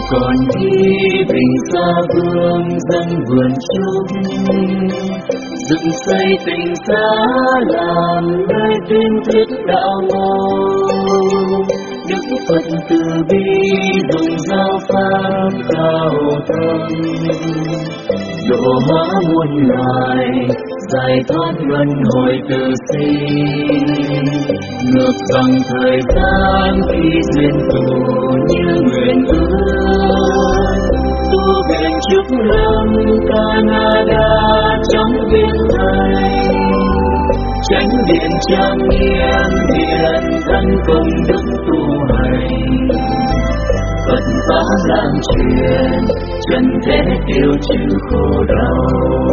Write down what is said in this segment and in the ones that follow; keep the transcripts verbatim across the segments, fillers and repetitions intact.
còn khi bình xa vương dân vườn trúc, dựng xây tình xa làm nơi tuyên thuyết đạo môn. Đức Phật từ bi dùng giáo pháp cao thâm, độ hóa muôn loài, giải thoát luân hồi từ sinh. Ngược dòng thời gian khi duyên tù như nguyện ước, tu bền trúc lâm Canada trong viên thành. Chánh điện trang nghiêm hiện thân công đức tu hành, Phật pháp lan truyền chân thế tiêu trừ khổ đau.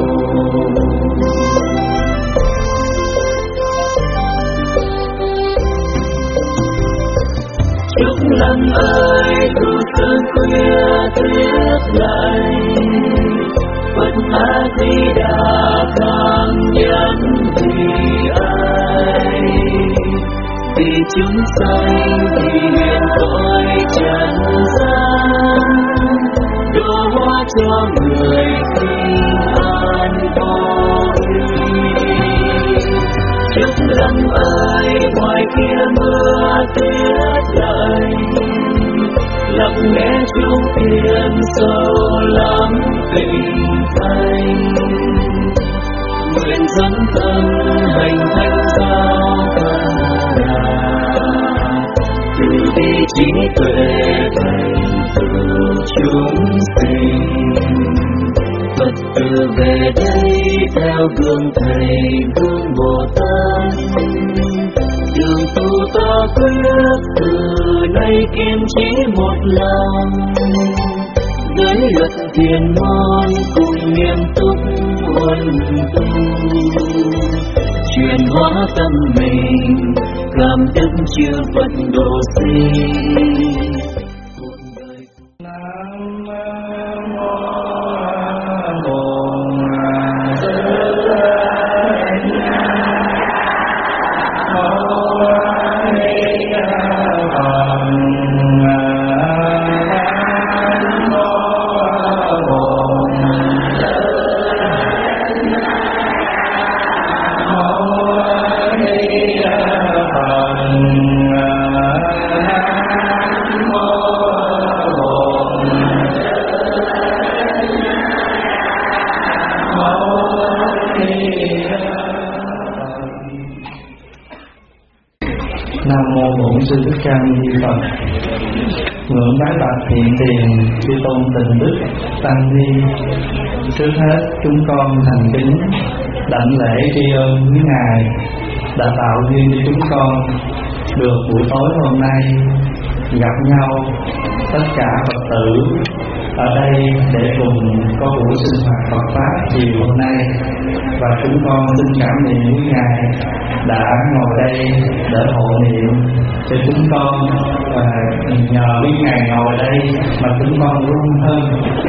Chúc lâm ơi tu sư khuya thuyết lành, Phật A Di Đà càng nhẫn vì ai, vì chúng sanh thì hiện cõi trần gian, độ hóa cho người bình an vô vi. Chúc lâm ơi ngoài kia mưa tuyết lạnh, lặng nghe chung tiếng sâu lắng tình thanh. Nguyện dẫn tâm hành thanh giao Canada, từ bi trí tuệ thành tựu chúng sinh. Phật tử về đây theo gương thầy gương Bồ Tát, đường tu ta quyết từ nay kiên trì một lòng. Giới luật thiền môn cùng nghiêm túc huân tu, chuyển hóa tâm mình cảm thức chư Phật độ sinh. Sư Thích Ca Mâu Ni Phật. Ngưỡng bái bạch thiện tiền chư tôn tình đức tăng ni. Trước hết chúng con thành kính đảnh lễ tri ân quý ngài đã tạo duyên cho chúng con được buổi tối hôm nay gặp nhau tất cả Phật tử ở đây để cùng có buổi sinh hoạt Phật pháp chiều hôm nay. Và chúng con xin cảm niệm quý ngài đã ngồi đây để hộ niệm cho chúng con, và nhờ quý ngài ngồi đây mà chúng con run hơn.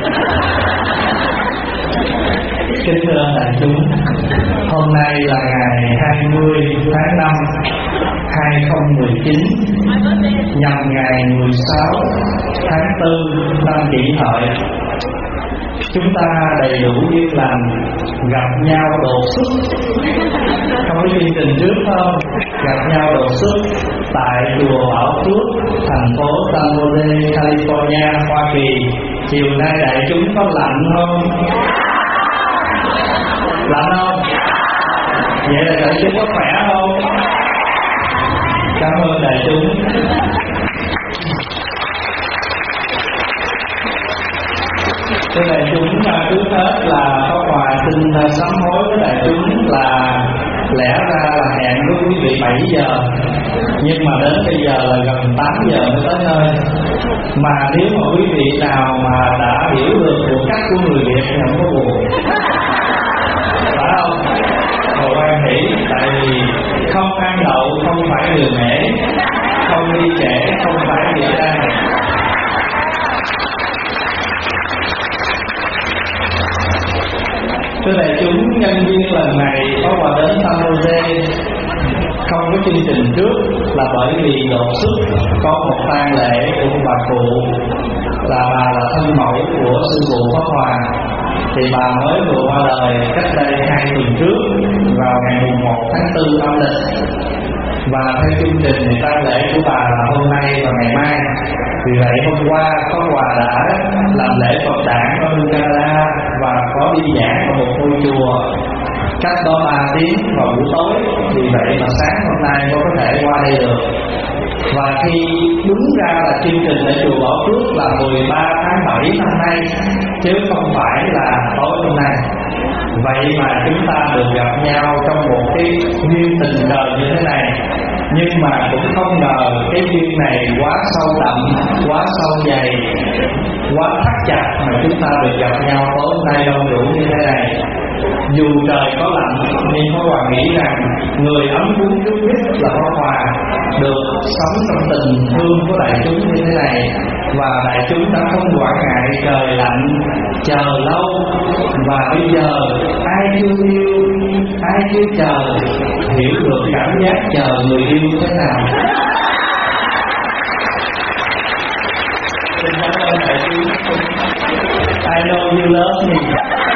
Kính thưa đại chúng, hôm nay là ngày hai mươi tháng năm hai nghìn không trăm mười chín, nhằm ngày mười sáu tháng tư năm Kỷ Hợi. Chúng ta đầy đủ duyên lành gặp nhau đột xuất, không có chương trình trước không? Gặp nhau đột xuất tại chùa Bảo Phước, thành phố San Jose, California, Hoa Kỳ. Chiều nay đại chúng có lạnh không? Lạnh không? Vậy là đại chúng có khỏe không? Cảm ơn đại chúng. Thưa đại chúng, trước hết là có quà xin sám hối với đại chúng là lẽ ra là hẹn với quý vị bảy giờ, nhưng mà đến bây giờ là gần tám giờ mới tới nơi. Mà nếu mà quý vị nào mà đã hiểu được cuộc cách của người Việt thì không có buồn, phải không? Rồi quan hỷ, tại vì không ăn đậu không phải người mễ, không đi trễ không phải địa đang. Thưa đại chúng, nhân duyên lần này có quà đến San Jose không có chương trình trước là bởi vì đột xuất có một tang lễ của bà cụ là bà là thân mẫu của sư phụ Pháp Hòa. Thì bà mới vừa qua đời cách đây hai tuần trước, vào ngày mùng một tháng tư âm lịch. Và theo chương trình thì tang lễ của bà là hôm nay và ngày mai. Vì vậy hôm qua Pháp Hòa đã làm lễ Phật đản ở bên Canada và có đi giảng ở một ngôi chùa cách đó ba tiếng vào buổi tối. Vì vậy mà sáng hôm nay mới có thể qua đây được. Và khi đúng ra là chương trình ở chùa Bảo Phước là mười ba tháng bảy năm nay, chứ không phải là tối hôm nay. Vậy mà chúng ta được gặp nhau trong một cái duyên tình đời như thế này. Nhưng mà cũng không ngờ cái duyên này quá sâu đậm, quá sâu dày, quá thắt chặt mà chúng ta được gặp nhau tối hôm nay đông đủ như thế này. Dù trời có lạnh nhưng Pháp Hòa nghĩ rằng người ấm cúng trước nhất là Pháp Hòa, được sống trong tình thương của đại chúng như thế này. Và đại chúng đã không quản ngại trời lạnh, chờ lâu. Và bây giờ ai chưa yêu, ai chưa chờ, hiểu được cảm giác chờ người yêu thế nào. Xin cảm ơn đại chúng. I know you love me.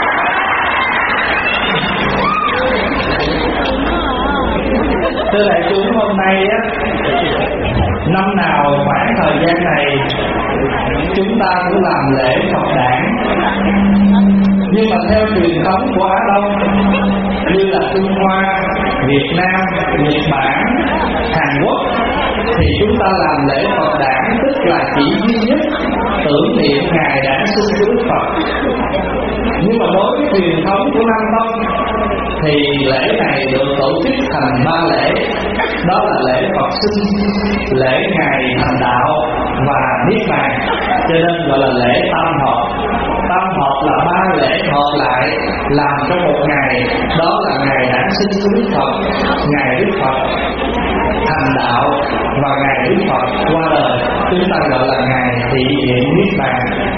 Thưa đại chúng, hôm nay á, năm nào khoảng thời gian này chúng ta cũng làm lễ Phật đản. Nhưng mà theo truyền thống của Á Đông như là Trung Hoa, Việt Nam, Nhật Bản, Hàn Quốc, thì chúng ta làm lễ Phật đản tức là chỉ duy nhất tưởng niệm ngày đản sinh của Đức Phật. Nhưng mà đối với truyền thống của Nam Tông thì lễ này được tổ chức thành ba lễ. Đó là lễ Phật sinh, lễ ngày thành đạo và niết bàn. Cho nên gọi là lễ tam hợp. Tam hợp là ba lễ hợp lại làm trong một ngày. Đó là ngày đản sinh của Đức Phật, ngày Đức Phật thành đạo và ngày Đức Phật qua đời. Chúng ta gọi là ngày thị hiện niết bàn.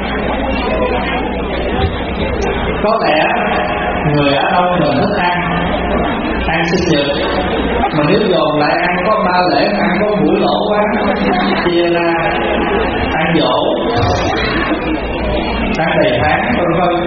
Có lẽ người Á Đông mình thích ăn ăn sinh nhật, mà nếu dồn lại ăn có ba lễ, ăn có buổi lỗ quá, chia ra ăn dỗ, ăn đầy tháng vân vân.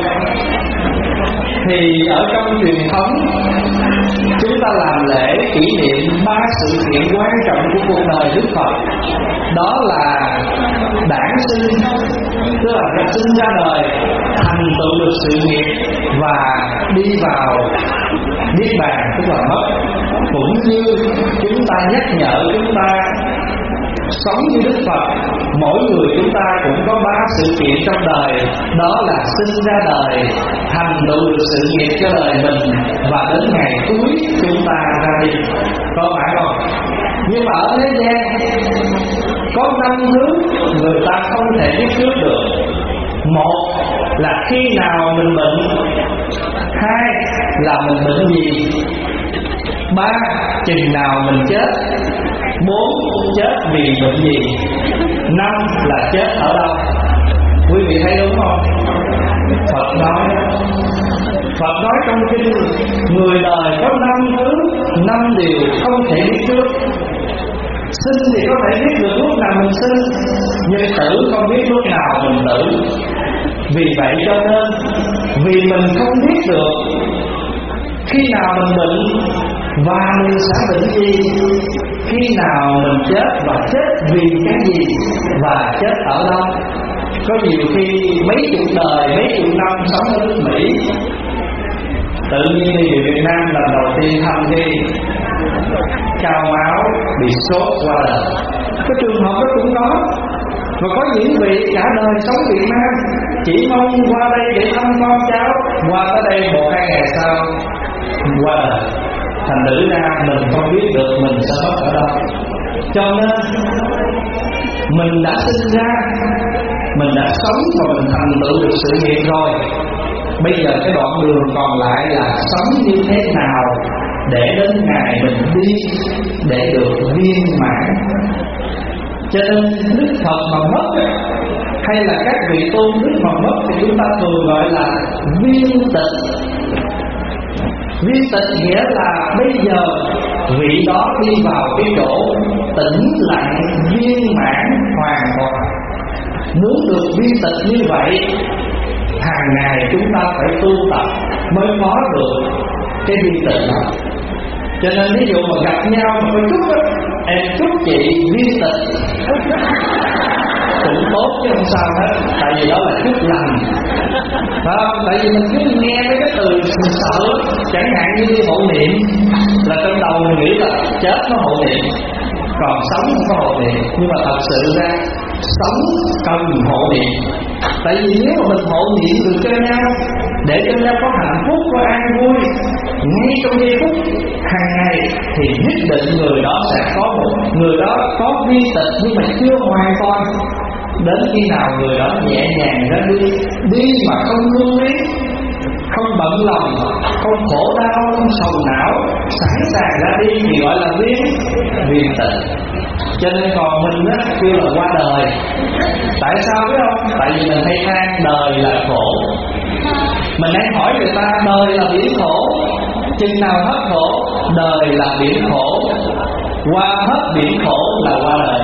Thì ở trong truyền thống chúng ta làm lễ kỷ niệm ba sự kiện quan trọng của cuộc đời Đức Phật. Đó là đản sinh, tức là sinh ra đời, thành tựu được sự nghiệp và đi vào niết bàn, tức là mất. Cũng như chúng ta nhắc nhở chúng ta sống như Đức Phật, mỗi người chúng ta cũng có ba sự kiện trong đời. Đó là sinh ra đời, thành tựu được sự nghiệp cho đời mình, và đến ngày cuối chúng ta ra đi. Có phải không? Nhưng mà ở thế gian có năm thứ người ta không thể biết trước được. Một là khi nào mình bệnh, hai là mình bệnh gì, ba chừng nào mình chết, bốn chết vì bệnh gì, năm là chết ở đâu. Quý vị thấy đúng không? Phật nói Phật nói trong kinh, người đời có năm thứ, năm điều không thể biết trước. Sinh thì có thể biết được lúc nào mình sinh, nhưng tử không biết lúc nào mình tử. Vì vậy cho nên, vì mình không biết được khi nào mình bệnh và mình sẽ bệnh gì, khi nào mình chết và chết vì cái gì, và chết ở đâu. Có nhiều khi mấy chục đời, mấy chục năm sống ở nước Mỹ, tự nhiên đi về Việt Nam lần đầu tiên thăm đi cao máu bị sốt qua đời. Cái trường hợp đó cũng có. Và có những vị cả đời sống Việt Nam chỉ mong qua đây để thăm con cháu, qua tới đây một hai ngày sau qua đời. Thành thử ra mình không biết được mình sẽ mất ở đâu. Cho nên mình đã sinh ra, mình đã sống và mình thành tựu được sự nghiệp rồi. Bây giờ cái đoạn đường còn lại là sống như thế nào để đến ngày mình đi, để được viên mãn. Cho nên Đức Phật mà mất, hay là các vị tôn đức mà mất, thì chúng ta thường gọi là viên tịch. Viên tịch nghĩa là bây giờ vị đó đi vào cái chỗ tĩnh lặng viên mãn hoàn toàn. Muốn được viên tịch như vậy, hàng ngày chúng ta phải tu tập mới có được cái viên tịch đó. Cho nên ví dụ mà gặp nhau mà có chúc đó, em chúc chị viên tịch cũng tốt chứ không sao hết. Tại vì đó là chúc lành, phải không? Tại vì mình cứ nghe mấy cái từ sợ, chẳng hạn như đi hộ niệm là trong đầu mình nghĩ là chết nó hộ niệm, còn sống không có hộ niệm. Nhưng mà thật sự ra sống cần hộ niệm. Tại vì nếu mà mình hộ niệm được cho nhau, để cho nhau có hạnh phúc, có an vui ngay trong giây phút hàng ngày, thì nhất định người đó sẽ có một người đó có vi tịch nhưng mà chưa hoàn toàn. Đến khi nào người đó nhẹ nhàng ra đi, đi mà không lưu luyến, không bận lòng, không khổ đau, không sầu não, sẵn sàng ra đi thì gọi là viên viên tịch. Cho nên còn mình á kêu là qua đời. Tại sao biết không? Tại vì mình hay than đời là khổ. Mình hay hỏi người ta đời là biển khổ, chừng nào hết khổ? Đời là biển khổ, qua hết biển khổ là qua đời.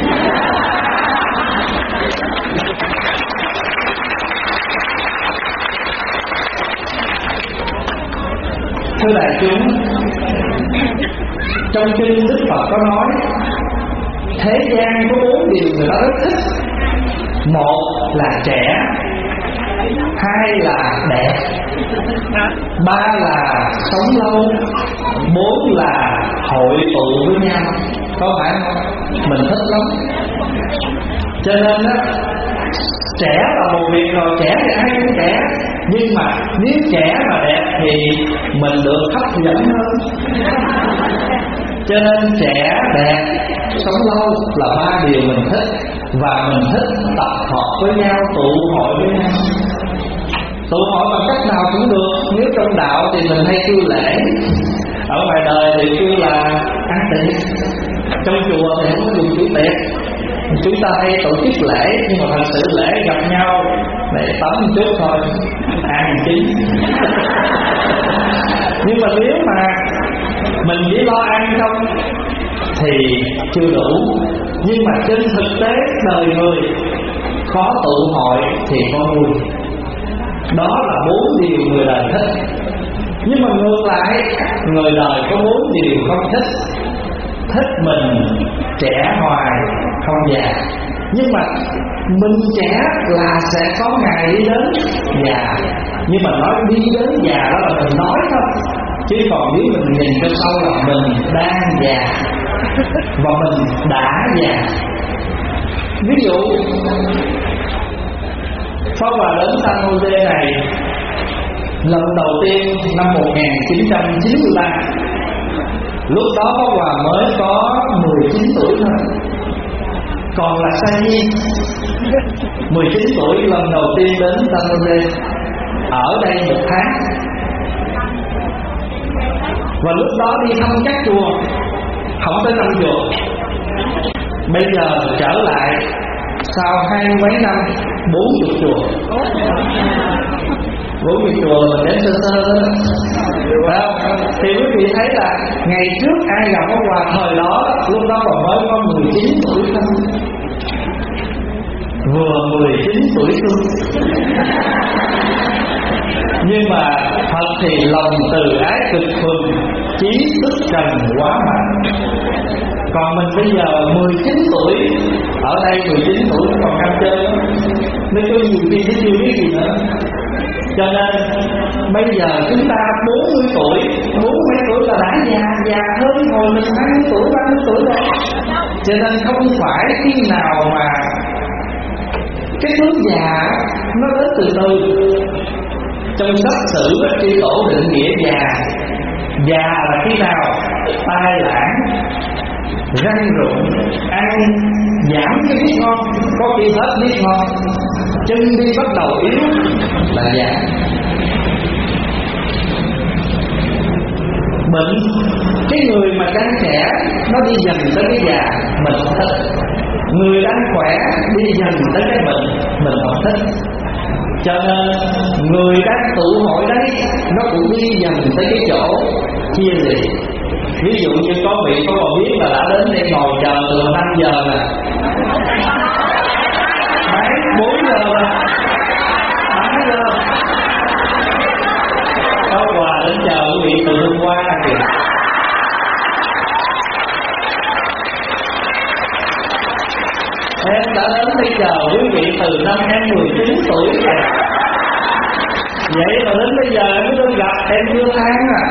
Thưa đại chúng, trong kinh Đức Phật có nói thế gian có bốn điều người ta rất thích. Một là trẻ, hai là đẹp, ba là sống lâu, bốn là hội tụ với nhau. Có phải không? Mình thích lắm. Cho nên á, trẻ là một việc rồi, trẻ thì ai cũng trẻ. Nhưng mà nếu trẻ mà đẹp thì mình được hấp dẫn hơn. Cho nên trẻ, đẹp, sống lâu là ba điều mình thích. Và mình thích tập hợp với nhau, tụ hội với nhau. Tụ hội bằng cách nào cũng được. Nếu trong đạo thì mình hay kêu lễ, ở ngoài đời thì kêu là ăn tiệc. Trong chùa thì không có dùng chữ tiệc, chúng ta hay tổ chức lễ. Nhưng mà thật sự lễ gặp nhau để tắm một chút thôi, ăn chín. Nhưng mà nếu mà mình chỉ lo ăn không thì chưa đủ. Nhưng mà trên thực tế đời người có tụ hội thì có vui. Đó là bốn điều người đời thích. Nhưng mà ngược lại, người đời có bốn điều không thích. Thích mình trẻ hoài không già. Nhưng mà mình trẻ là sẽ có ngày đi đến già. Nhưng mà nói đi đến già đó là mình nói thôi, chứ còn nếu mình nhìn cho sâu là mình đang già và mình đã già. Ví dụ Pháp Hòa đến San Jose này lần đầu tiên năm một nghìn chín trăm chín mươi ba. Lúc đó Pháp Hòa mới có mười chín tuổi thôi, còn là sa nhi. Mười chín tuổi lần đầu tiên đến San Jose, ở đây một tháng. Và lúc đó đi thăm các chùa không tới năm chùa. Bây giờ trở lại sau hai mấy năm, bốn chục chùa. Bốn chục chùa mình đến sơ sơ đó, phải không? Thì quý vị thấy là ngày trước ai gặp Pháp Hòa thời đó, lúc đó còn mới có mười chín tuổi thôi, vừa mười chín tuổi xuân. Nhưng mà thật thì lòng từ ái cực thuần, chí sức trần quá mạnh. Còn mình bây giờ mười chín tuổi, ở đây mười chín tuổi còn ham chơi lắm, nó có nhiều khi nó chưa biết gì nữa. Cho nên bây giờ chúng ta bốn mươi tuổi, bốn mươi tuổi là đã già, già hơn hồi mình hai mươi tuổi, ba mươi tuổi rồi. Cho nên không phải khi nào mà cái thứ già nó đến từ từ. Trong sách sử và tri tổ định nghĩa già, già là khi nào tai lãng, răng rụng, ăn giảm cái biết ngon, có khi hết biết ngon, chân đi bắt đầu yếu là già. Bệnh, cái người mà đang trẻ nó đi dần tới cái già mình không thích. Người đang khỏe đi dần tới cái bệnh mình không thích. Cho nên người đang tụ hội đấy nó cũng đi dần tới cái chỗ chia liệt. Ví dụ như có vị có còn biết là đã đến đây ngồi chờ từ năm giờ nè, mấy bốn giờ rồi, tám giờ có quà đến chờ quý vị từ hôm qua kìa. Em đã đến đây chờ quý vị từ năm em mười chín tuổi kìa. Vậy mà đến bây giờ em mới được gặp em chưa tháng à.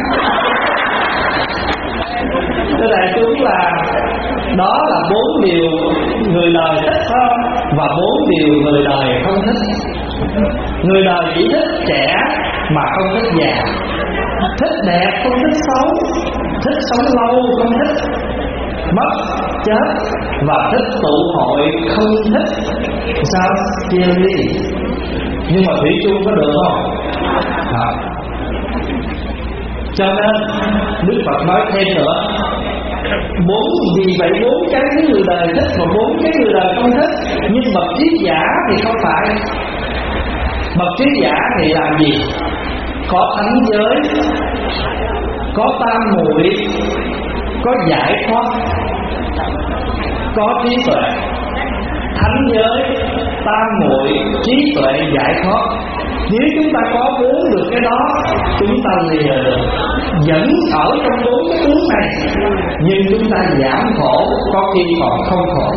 Thưa đại chúng, là đó là bốn điều người đời thích không, và bốn điều người đời không thích. Người đời chỉ thích trẻ mà không thích già, thích đẹp không thích xấu, thích sống lâu không thích mất chết, và thích tụ hội không thích sao chia ly. Nhưng mà thủy chung có được không? À. Cho nên Đức Phật nói thêm nữa, bốn vì vậy bốn cái người đời thích và bốn cái người đời không thích. Nhưng bậc trí giả thì không phải. Bậc trí giả thì làm gì? Có thánh giới, có tam muội, có giải thoát, có trí tuệ. Thánh giới, tam muội, trí tuệ, giải thoát. Nếu chúng ta có bốn được cái đó, chúng ta lìa được, vẫn ở trong bốn cái tướng này, nhưng chúng ta giảm khổ, có khi còn không khổ.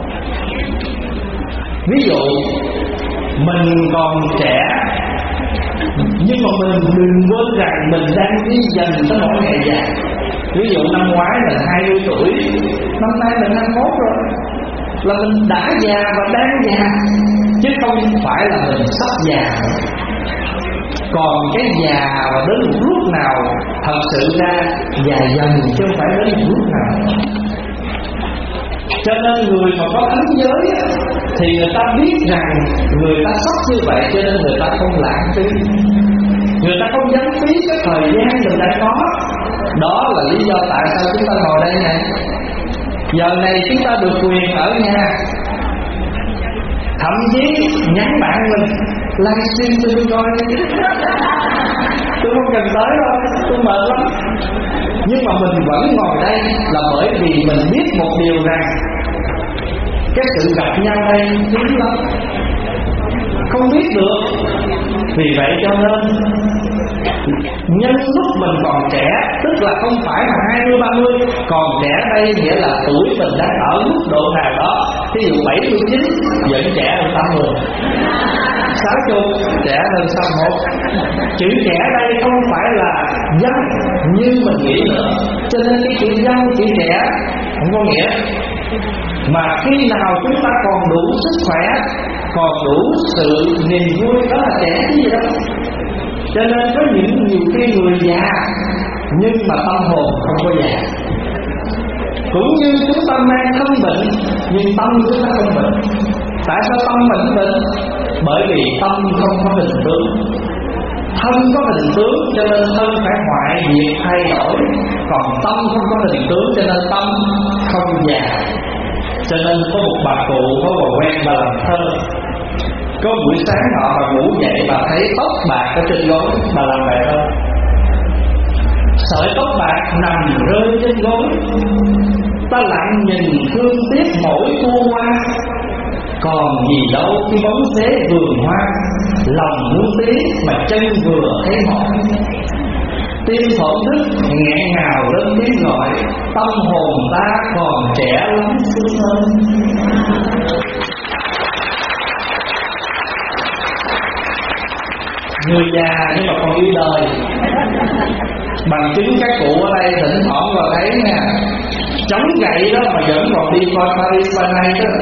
Ví dụ mình còn trẻ, nhưng mà mình đừng quên rằng mình đang đi dần tới mỗi ngày già. Ví dụ năm ngoái là hai mươi tuổi, năm nay là hai mươi mốt rồi, là mình đã già và đang già, chứ không phải là mình sắp già. Còn cái già và đến một lúc nào thật sự ra già dần, chứ không phải đến một lúc nào. Cho nên người mà có thánh giới thì người ta biết rằng người ta sắp như vậy, cho nên người ta không lãng phí, người ta không dám phí cái thời gian mình đã có. Đó là lý do tại sao chúng ta ngồi đây này. Giờ này chúng ta được quyền ở nhà, thậm chí nhắn bạn mình livestream cho tôi coi. Tôi không cần tới đâu, tôi mệt lắm. Nhưng mà mình vẫn ngồi đây là bởi vì mình biết một điều rằng cái sự gặp nhau đây hiếm lắm, không biết được. Vì vậy cho nên nhân lúc mình còn trẻ, tức là không phải là hai mươi ba mươi, còn trẻ đây nghĩa là tuổi mình đang ở mức độ nào đó. Ví dụ bảy mươi chín vẫn trẻ hơn tám mươi, sáu mươi trẻ hơn sáu mươi mốt. Chữ trẻ đây không phải là dân như mình nghĩ nữa. Cho nên cái chữ dân, chữ trẻ không có nghĩa. Mà khi nào chúng ta còn đủ sức khỏe, còn đủ sự niềm vui, đó là trẻ chứ gì đâu. Cho nên có những nhiều khi người già nhưng mà tâm hồn không có già. Cũng như chúng ta mang thân bệnh nhưng tâm chúng ta không bệnh. Tại sao tâm mình bệnh? Bởi vì tâm không có hình tướng. Thân có hình tướng cho nên thân phải hoại diệt thay đổi, còn tâm không có hình tướng cho nên tâm không già. Cho nên có một bà cụ có bà quen bà làm thơ. Có buổi sáng nọ bà ngủ dậy, bà thấy tóc bạc ở trên gối, bà làm bài thơ. Sợi tóc bạc nằm rơi trên gối, ta lặng nhìn thương tiếc mỗi tua hoa. Còn gì đâu khi bóng xế vườn hoa, lòng muốn tí mà chân vừa thấy mỏi. Tim thổn thức nghẹn ngào lên tiếng gọi, tâm hồn ta còn trẻ lắm xưa ơi. Người già nhưng mà còn yêu đời. Bằng chứng các cụ ở đây thỉnh thoảng vào thấy nha, chống gậy đó mà vẫn còn đi coi Paris by Night đó.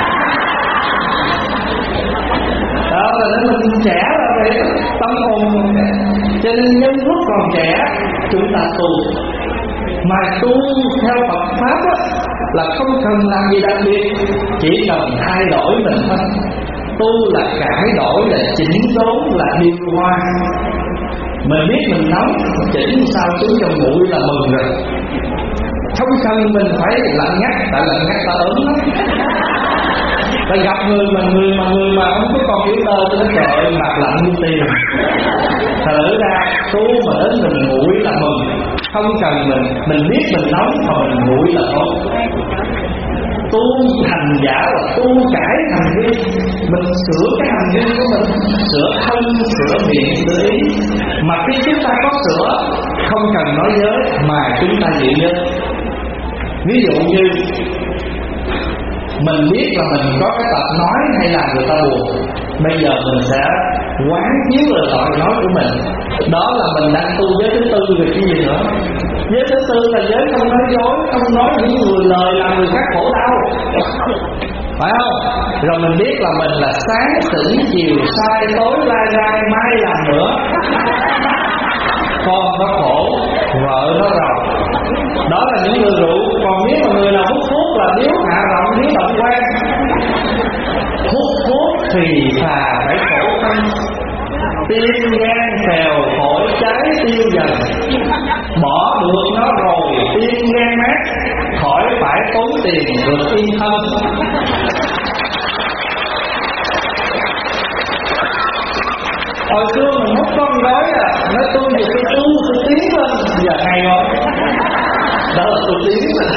Đó là nếu mình trẻ là vậy, tâm hồn còn trẻ. Cho nên nhân lúc còn trẻ chúng ta tu. Mà tu theo Phật Pháp á, là không cần làm gì đặc biệt, chỉ cần thay đổi mình thôi. Tu là cải đổi, là chỉnh đốn, là điều hòa. Mình biết mình nóng, chỉnh sao xuống trong mũi là mừng rồi. Không cần mình phải lạnh ngắt, tại lạnh ngắt ta ớn lắm. Ta gặp người mà người mà người mà không có còn hiểu tơ, tôi nói trời ơi mặt lạnh như tiền. Thật ra tu mà đến mình nguội là mừng. Không cần mình, mình biết mình nóng mà mình nguội là tốt. Tu hành giả là tu cải hành vi. Mình sửa cái hành vi của mình, sửa thân, sửa miệng, sửa ý. Mà khi chúng ta có sửa, không cần nói giới mà chúng ta giữ giới. Ví dụ như mình biết là mình có cái tật nói hay là người ta buồn, bây giờ mình sẽ quán chiếu lời nói nói của mình. Đó là mình đang tu giới thứ tư về cái gì nữa. Giới thứ tư là giới không nói dối, không nói những người lời làm người khác khổ đau, phải không? Rồi mình biết là mình là sáng tỉnh, chiều sai, tối lai rai, mai làm nữa. Con nó khổ, vợ nó rầu. Đó là những người rượu. Còn nếu mà người nào hút thuốc là điếu hạ rộng, điếu động quan. Hút thuốc thì thà phải khổ thân, tim gan phèo phổi cháy tiêu dần. Bỏ được nó rồi tim gan mát, khỏi phải tốn tiền được yên thân. Hồi xưa mình hút con gói à, nói tôi về tôi tu, tôi tiến lên. Giờ hay rồi, đó là tôi tiến lên.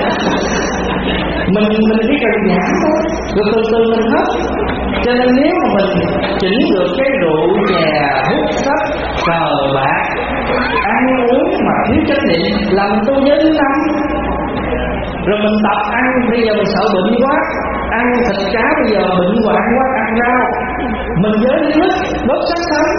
Mình mình chỉ cần giảm thôi, rồi từ từ mình hết. Cho nên nếu mà mình chỉnh được cái rượu chè, hút sách, cờ bạc, ăn uống mà thiếu chánh niệm, làm tu giới thứ năm. Rồi mình tập ăn, bây giờ mình sợ bệnh quá, ăn thịt cá bây giờ bệnh hoạn quá, ăn rau. Mình giới thứ nhất, bớt sắc thánh.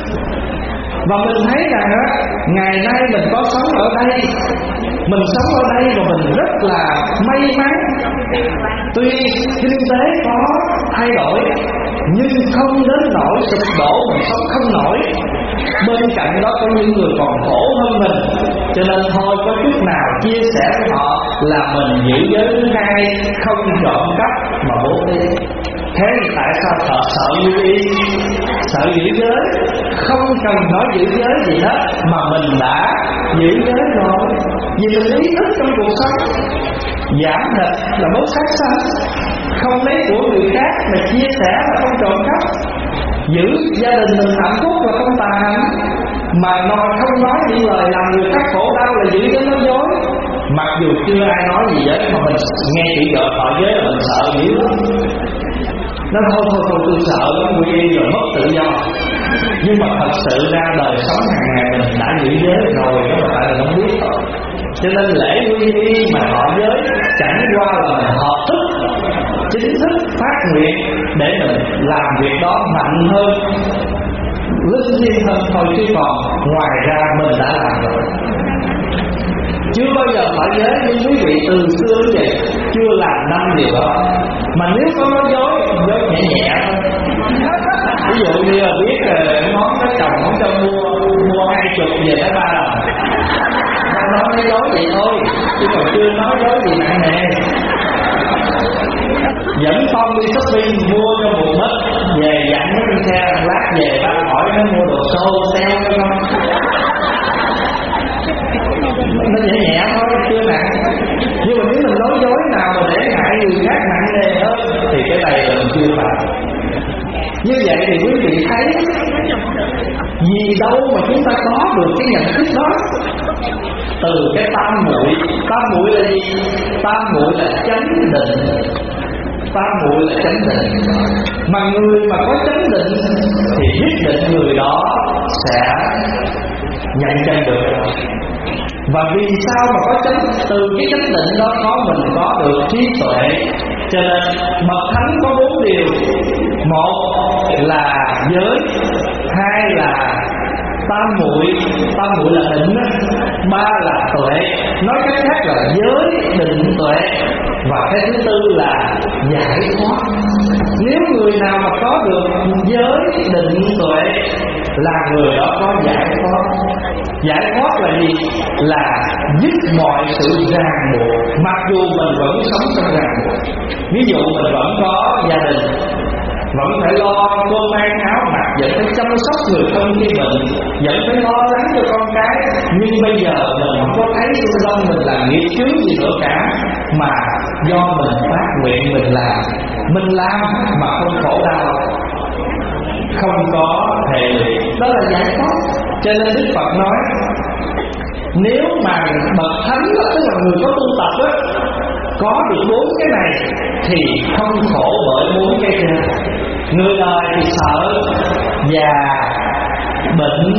Và mình thấy rằng á, ngày nay mình có sống ở đây, mình sống ở đây và mình rất là may mắn. Tuy kinh tế có thay đổi nhưng không đến nỗi sụp đổ mình sống không nổi. Bên cạnh đó có những người còn khổ hơn mình, cho nên thôi có chút nào chia sẻ với họ là mình giữ giới thứ hai, không trộm cắp mà bố thí. Thế thì tại sao thật sợ như y, sợ giữ giới, không cần nói giữ giới gì hết mà mình đã giữ giới rồi. Vì mình ý thức trong cuộc sống, giảm thịt là bớt sát sanh, không lấy của người khác mà chia sẻ là không trộm cắp, giữ gia đình mình hạnh phúc là không tà hạnh, mà nói không nói những lời làm người khác khổ đau là giữ giới nói dối. Mặc dù chưa ai nói gì giới mà mình nghe chữ vợ tội giới là mình sợ dữ lắm. Nó thôi thôi thôi tôi sợ lắm, quy y rồi mất tự do. Nhưng mà thật sự ra đời sống hàng ngày mình đã giữ giới rồi, đó mà phải là không biết thôi. Cho nên lễ quy y mà họ giới chẳng qua là mình hợp thức, chính thức phát nguyện để mình làm việc đó mạnh hơn, linh thiêng hơn thôi, chứ còn ngoài ra mình đã làm rồi. Chưa bao giờ phải giới, nhưng quý vị từ xưa đến vậy chưa làm năm điều đó. Mà nếu có nói dối, dối nhẹ nhẹ thôi. Ví dụ như là biết món cái chồng không cho mua, mua hai chục về tới ba đồng, ta nói nói dối vậy thôi, chứ còn chưa nói dối gì nặng nề. Dẫn con đi shopping mua cho một mít, về dặn nó trên xe, lát về ba hỏi nó mua đồ xô sale hay không. Nó nhẹ nhẹ thôi, chưa nặng. Nhưng mà nếu mình nói dối nào mà để hại người khác nặng nề hơn thì cái này là mình chưa phạm. Như vậy thì quý vị thấy vì đâu mà chúng ta có được cái nhận thức đó? Từ cái tam muội. Tam muội là gì? Tam muội là chánh định. Tam muội là chánh định. Mà người mà có chánh định thì nhất định người đó sẽ nhận chân được. Và vì sao mà có chánh, từ cái chánh định đó có mình có được trí tuệ. Cho nên bậc thánh có bốn điều: một là giới, hai là tam muội, tam muội là định, ba là tuệ, nói cách khác là giới, định, tuệ, và cái thứ tư là giải thoát. Nếu người nào mà có được giới, định, tuệ là người đó có giải thoát. Giải thoát là gì? Là dứt mọi sự ràng buộc, mặc dù mình vẫn sống trong ràng buộc. Ví dụ mình vẫn có gia đình, vẫn phải lo cơm ăn áo mặc, vẫn phải chăm sóc người thân khi bệnh, vẫn phải lo lắng cho con cái. Nhưng bây giờ mình không có thấy xung quanh mình là nghiệp chướng gì nữa cả, mà do mình phát nguyện mình làm, mình làm mà không khổ đau, không có hệ lụy, đó là giải thoát. Cho nên Đức Phật nói, nếu mà bậc thánh đó, tức là người có tu tập đó, có được bốn cái này thì không khổ bởi bốn cái kia. Người đời thì sợ già, bệnh,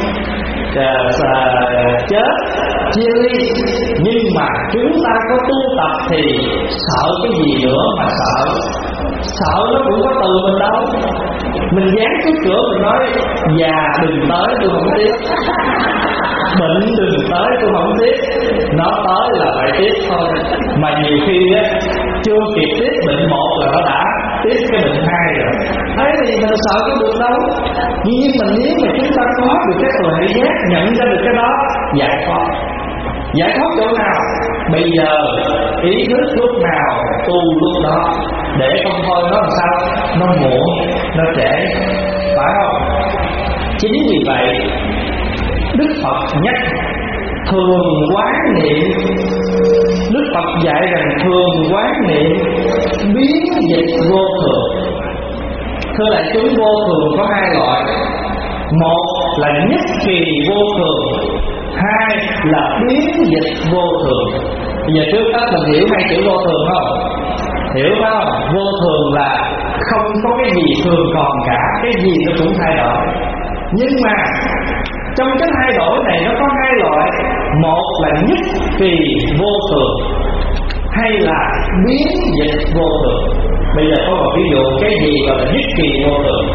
chết, chia ly, nhưng mà chúng ta có tu tập thì sợ cái gì nữa mà sợ? Sợ nó cũng có từ mình đâu. Mình dán trước cửa mình nói già đừng tới tôi không tiếp, bệnh đừng tới tôi không tiếp, nó tới là phải tiếp thôi. Mà nhiều khi á chưa kịp tiếp bệnh một là nó đã tiếp cái bệnh hai rồi. Thế thì mình sợ có được đâu. Nhưng mà nếu mà chúng ta có được cái tuệ giác, nhận ra được cái đó, giải thoát. Giải thoát chỗ nào? Bây giờ ý thức lúc nào tu lúc đó, để không thôi nó làm sao? Nó muộn, nó trễ, phải không? Chính vì vậy Đức Phật nhắc thường quán niệm. Đức Phật dạy rằng thường quán niệm biến dịch vô thường. Thưa đại chúng, vô thường có hai loại. Một là nhất kỳ vô thường, hai là biến dịch vô thường. Bây giờ trước hết mình hiểu hai chữ vô thường không? Hiểu không? Vô thường là không có cái gì thường còn cả, cái gì nó cũng thay đổi. Nhưng mà trong cái thay đổi này nó có hai loại. Một là nhất kỳ vô thường, hay là biến dịch vô thường. Bây giờ có một ví dụ cái gì gọi là nhất kỳ vô thường.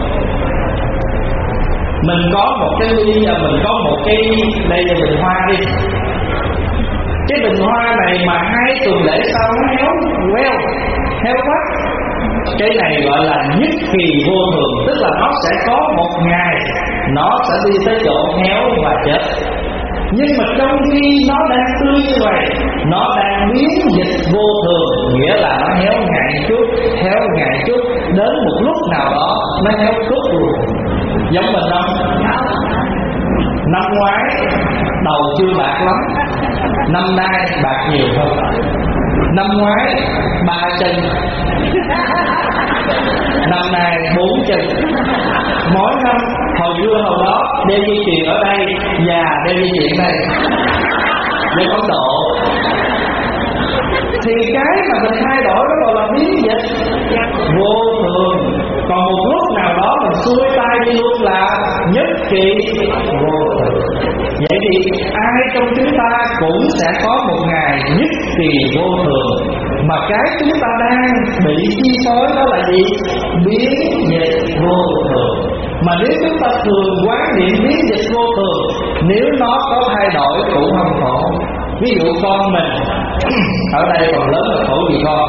Mình có một cái ly, mình có một cái, đây là bình hoa đi. Cái bình hoa này mà hai tuần lễ sau nó héo queo, héo quắt. Cái này gọi là nhất kỳ vô thường, tức là nó sẽ có một ngày nó sẽ đi tới chỗ héo và chết. Nhưng mà trong khi nó đang tươi như vậy, nó đang biến dịch vô thường, nghĩa là nó héo ngày chút, héo ngày chút, đến một lúc nào đó nó héo cút luôn. Giống mình không? Năm ngoái đầu chưa bạc lắm, năm nay bạc nhiều hơn. Năm ngoái ba chân, năm nay bốn chân. Mỗi năm hồi xưa hồi đó đeo dây chuyền ở đây, già đeo dây chuyền đây, để có độ. Thì cái mà mình thay đổi đó gọi là biến dịch vô thường. Còn một lúc nào đó mình xuôi tay đi luôn là nhất kỳ vô thường. Vậy thì ai trong chúng ta cũng sẽ có một ngày nhất kỳ vô thường. Mà cái chúng ta đang bị chi phối đó là gì? Biến dịch vô thường. Mà nếu chúng ta thường quán niệm biến dịch vô thường, nếu nó có thay đổi cũng không khổ. Ví dụ con mình ở đây còn lớn là khổ gì con?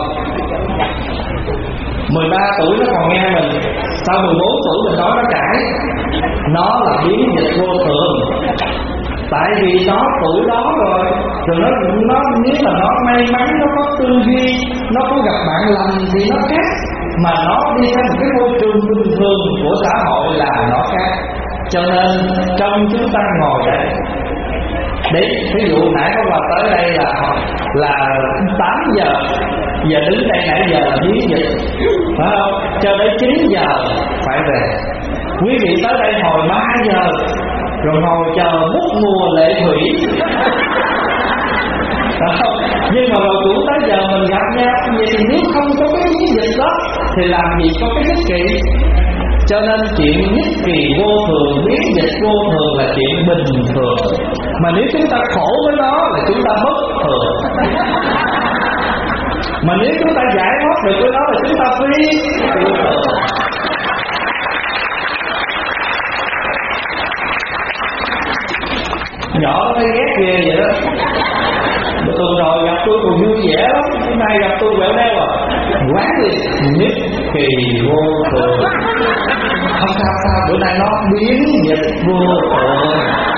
mười ba tuổi nó còn nghe mình, sau mười bốn tuổi mình nói nó cãi. Nó là biến dịch vô thường. Tại vì nó tuổi đó rồi, rồi nó, nó nếu mà nó may mắn, nó có tư duy, nó có gặp bạn lành thì nó khác. Mà nó đi theo một cái môi trường bình thường của xã hội là nó khác. Cho nên trong chúng ta ngồi đây, đấy, ví dụ nãy có vào tới đây là là tám giờ, giờ đứng đây nãy giờ là biến dịch, phải không? Cho đến chín giờ phải về. Quý vị tới đây hồi ba giờ, rồi ngồi chờ mút mùa lệ thủy, phải không? Nhưng mà rồi cũng tới giờ mình gặp nhau. Vậy thì nếu không có cái biến dịch đó thì làm gì có cái nhất kỳ? Cho nên chuyện nhất kỳ vô thường, biến dịch vô thường là chuyện bình thường. Mà nếu chúng ta khổ với nó là chúng ta bất thường. Mà nếu chúng ta giải thoát được với nó là chúng ta phi thường. Nhỏ nó thấy ghét ghê vậy đó. Bữa tuần rồi gặp tôi còn vui vẻ lắm, hôm nay gặp tôi quẹo đeo à. Quán đi nhất kỳ vô thường. Không sao sao, bữa nay nó biến dịch vô thường.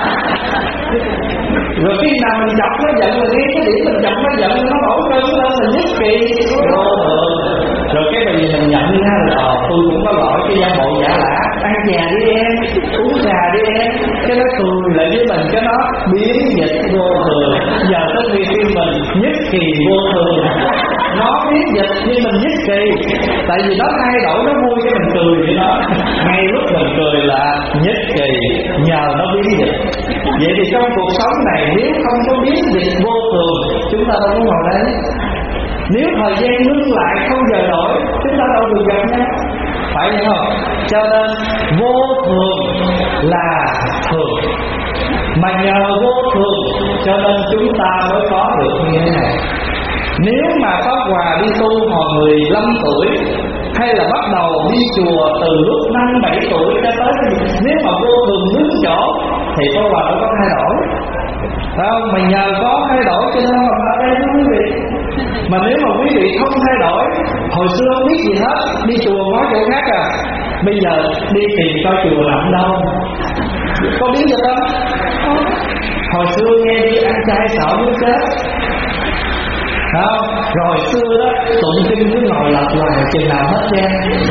Rồi khi nào mình chọc nó giận, mình nghe cái điểm mình chọc nó giận, nó nổi cơn lên là nhất kỳ vô thường. Rồi cái bây giờ mình nhận ra là ờ, tôi cũng có lỗi, cái giả bộ giả lả. Ăn trà đi em, uống trà đi em. Cái nó cười lại với mình, cái nó biến dịch vô thường. Giờ tới khi khi mình nhất kỳ vô thường, nó biến dịch nhưng mình nhất kỳ. Tại vì nó thay đổi, nó vui cái mình cười với nó. Ngay lúc mình cười là nhất kỳ, nhờ nó biến dịch. Vậy thì trong cuộc sống này nếu không có biến dịch vô thường, chúng ta đâu có ngồi đấy. Nếu thời gian ngưng lại không giờ đổi, chúng ta đâu được gặp nhau, phải vậy không? Cho nên vô thường là thường, mà nhờ vô thường cho nên chúng ta mới có được như thế này. Nếu mà Pháp Hòa đi tu hồi mười lăm tuổi, hay là bắt đầu đi chùa từ lúc năm bảy tuổi cho tới, nếu mà vô thường đứng chỗ thì Pháp Hòa đâu có thay đổi, phải không? Mà nhờ có thay đổi cho nên mà ở đây quý vị. Mà nếu mà quý vị không thay đổi, hồi xưa không biết gì hết, đi chùa nói chỗ khác à, bây giờ đi tìm coi chùa nằm đâu, có biết gì không? Hồi xưa nghe đi ăn chay sợ muốn chết, không? Rồi xưa đó tụng kinh cứ ngồi lật hoài chừng nào hết trơn.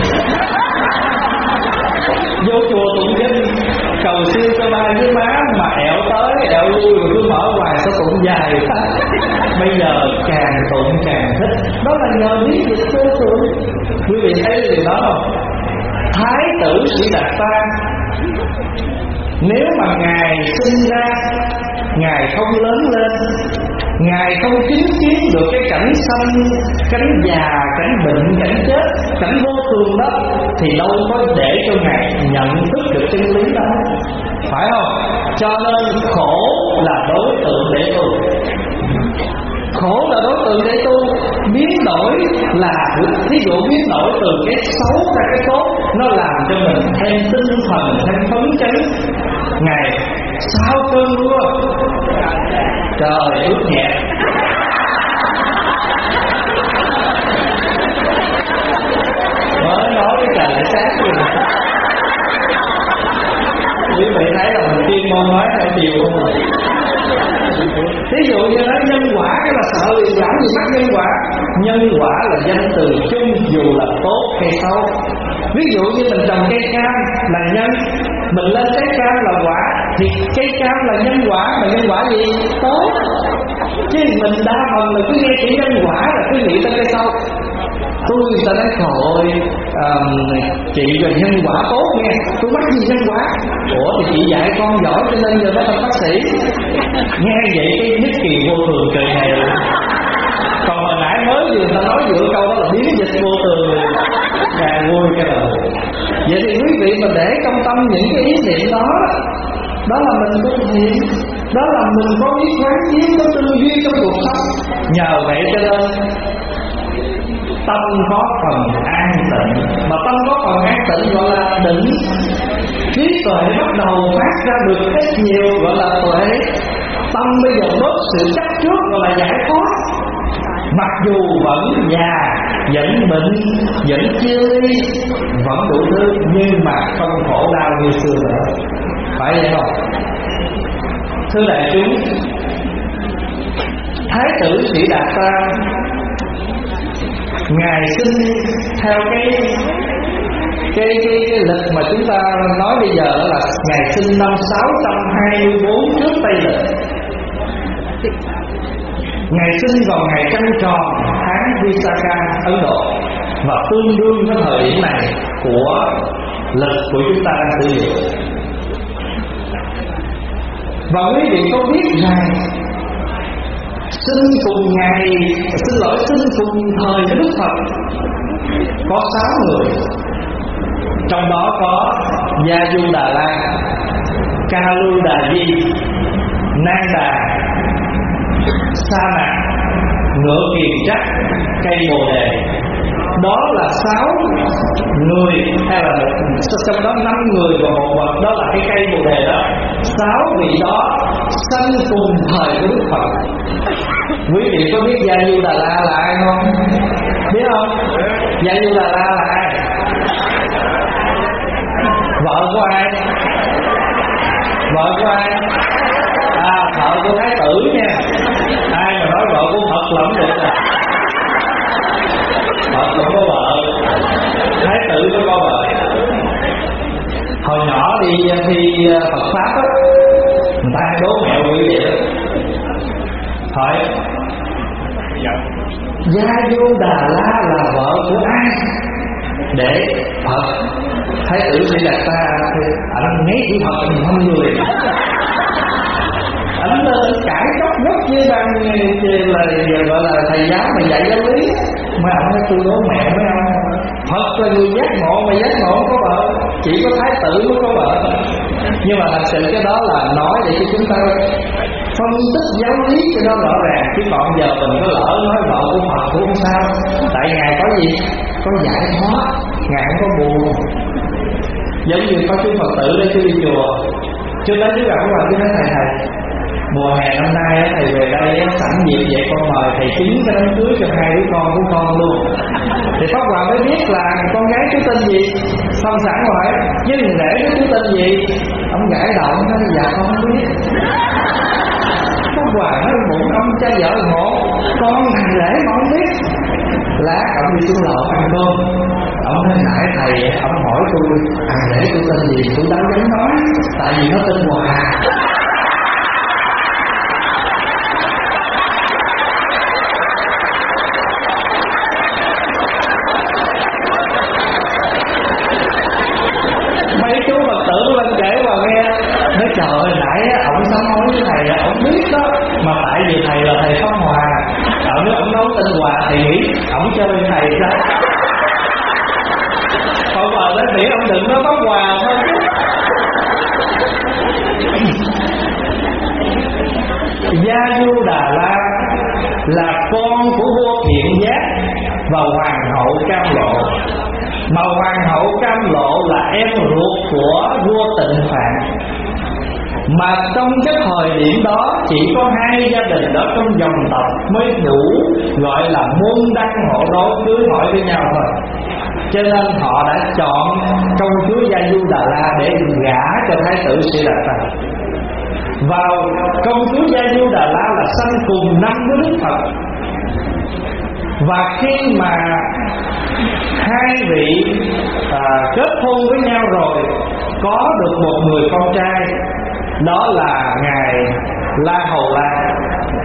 Vô chùa tụng kinh cầu siêu cho ba với má mà ẹo tới ẹo lui rồi cứ mở hoài sao tụng dài. Bây giờ càng tụng càng thích, đó là nhờ biết dịch vô thường. Quý vị thấy điều đó không? Thái tử Sĩ Đạt Ta, nếu mà Ngài sinh ra, Ngài không lớn lên, Ngài không chứng kiến được cái cảnh sanh, cảnh già, cảnh bệnh, cảnh chết, cảnh vô thường đó, thì đâu có để cho Ngài nhận thức được chân lý đó, phải không? Cho nên khổ là đối tượng để tu, khổ là đối tượng để tu. Biến đổi là, ví dụ biến đổi từ cái xấu ra cái tốt, nó làm cho mình thêm tinh thần, thêm phấn chấn. Ngày sau cơn mưa trời ướt nhẹ, mới nói cái trời lại sát luôn. Quý vị thấy là mình chuyên môn nói theo chiều không rồi. Ví dụ như nói nhân quả, cái là sợ liền làm gì mắc nhân quả. Nhân quả là danh từ chung, dù là tốt hay xấu. Ví dụ như mình trồng cây cam là nhân, mình lên trái cam là quả, thì cây cam là nhân quả, mà nhân quả gì? Tốt. Chứ mình đa phần là cứ nghe chỉ nhân quả là cứ nghĩ tới cái sau. Tôi ta nói thôi, um, chị về nhân quả tốt nghe, tôi mắc gì nhân quả? Ủa thì chị dạy con giỏi cho nên giờ mới thành bác sĩ. Nghe vậy cái nhất kỳ vô thường cười này. Còn hồi nãy mới vừa ta nói giữa câu đó là biến dịch vô thường rồi, càng vui cái lời. Vậy thì quý vị mà để trong tâm những cái ý niệm đó, đó là mình tu thiện, đó là mình có biết quán chiếu, có tư duy trong cuộc sống. Nhờ vậy cho nên tâm có phần an tịnh, mà tâm có phần an tịnh gọi là định. Trí tuệ bắt đầu phát ra được rất nhiều gọi là tuệ. Tâm bây giờ bớt sự chấp trước gọi là giải thoát. Mặc dù vẫn già, vẫn bệnh, vẫn chia ly, vẫn đủ thứ, nhưng mà không khổ đau như xưa nữa, phải vậy không? Thưa đại chúng, Thái tử Sĩ Đạt Ta, Ngài sinh theo cái cái, cái cái lịch mà chúng ta nói bây giờ là Ngài sinh năm sáu trăm hai mươi bốn trước Tây Lịch. Ngài sinh vào ngày trăng tròn tháng Visakha Ấn Độ, và tương đương với thời điểm này của lịch của chúng ta đang sử dụng. Và quý vị có biết rằng sinh cùng ngày, xin lỗi, sinh cùng thời với Đức Phật có sáu người, trong đó có Gia Du Đà La, Ca Lu Đà Di, Nan Đà, Sa Nạc, Ngựa Kiền Trắc, Cây Bồ Đề. Đó là sáu người, hay là trong đó năm người và một vật, đó là cái cây Bồ Đề đó. Sáu vị đó sanh cùng thời của Đức Phật. Quý vị có biết Gia Du Đà La là ai không? Biết không? Gia Du Đà La là ai? Vợ của ai? Vợ của ai? À, vợ của Thái tử nha. Ai mà nói vợ của Phật lắm được à? Phật cũng có vợ, Thái tử cũng có vợ. Hồi nhỏ đi thi Phật Pháp á, người ta hay đố mẹo như vậy đó. Hỏi Gia Du Đà La là vợ của ai? Để Phật Thái tử Sĩ Đạt Ta anh nghe chữ Phật mình không người, anh lên cãi chóc rất ghê mấy ban là gọi là thầy giáo mà dạy giáo lý, mấy ông nói tôi đố mẹ mấy ông, Phật là người giác ngộ mà giác ngộ không có vợ, chỉ có thái tử mới có vợ. Nhưng mà thật sự cái đó là nói để cho chúng ta phân tích giáo lý cho nó rõ ràng, chứ còn giờ mình có lỡ nói vợ của Phật cũng không sao, tại ngài có gì, có giải thoát, ngài không có buồn. Giống như có chú Phật tử đây, chú đi chùa, chú đến chú gặp các bạn, chú nói thầy thầy mùa hè năm nay thầy về đây sẵn dịp vậy con mời thầy chính cái đám cưới cho hai đứa con của con luôn. Thì Pháp Hòa mới biết là con gái chú tên gì, xong sẵn hỏi với đừng để chú tên gì, ông gãi đầu ông nói dạ con không biết. Pháp Hòa nói bụng ông cha vợ ngộ, con thằng lễ mà không biết. Lát ông đi xuống lầu ăn cơm, ông nói nãy thầy ông hỏi tôi thằng lễ tôi tên gì, tôi đâu dám nói, tại vì nó tên Hòa. Mấy chú Phật tử lên kể và nghe, nói trời ơi nãy ổng sám hối với thầy, ổng biết đó, mà tại vì thầy là thầy Pháp Hòa, ổng nói ổng nói tên Hòa, thầy nghĩ ổng chơi thầy sao? Pháp Hòa nói nghĩ ông đừng nói Pháp Hòa thôi. Gia Du Đà La là con của vua Thiện Giác và hoàng hậu Cam Lộ, mà hoàng hậu Cam Lộ là em ruột của vua Tịnh Phạn. Mà trong cái thời điểm đó chỉ có hai gia đình đó trong dòng tộc mới đủ gọi là môn đăng hộ đối cưới hỏi với nhau thôi. Cho nên họ đã chọn công chúa Gia Du Đà La để gả cho thái tử Sĩ Đạt Đa. Vào công chúa Gia Du Đà La là sanh cùng năm với Đức Phật. Và khi mà hai vị à, kết hôn với nhau rồi, có được một người con trai, đó là ngài La Hầu La.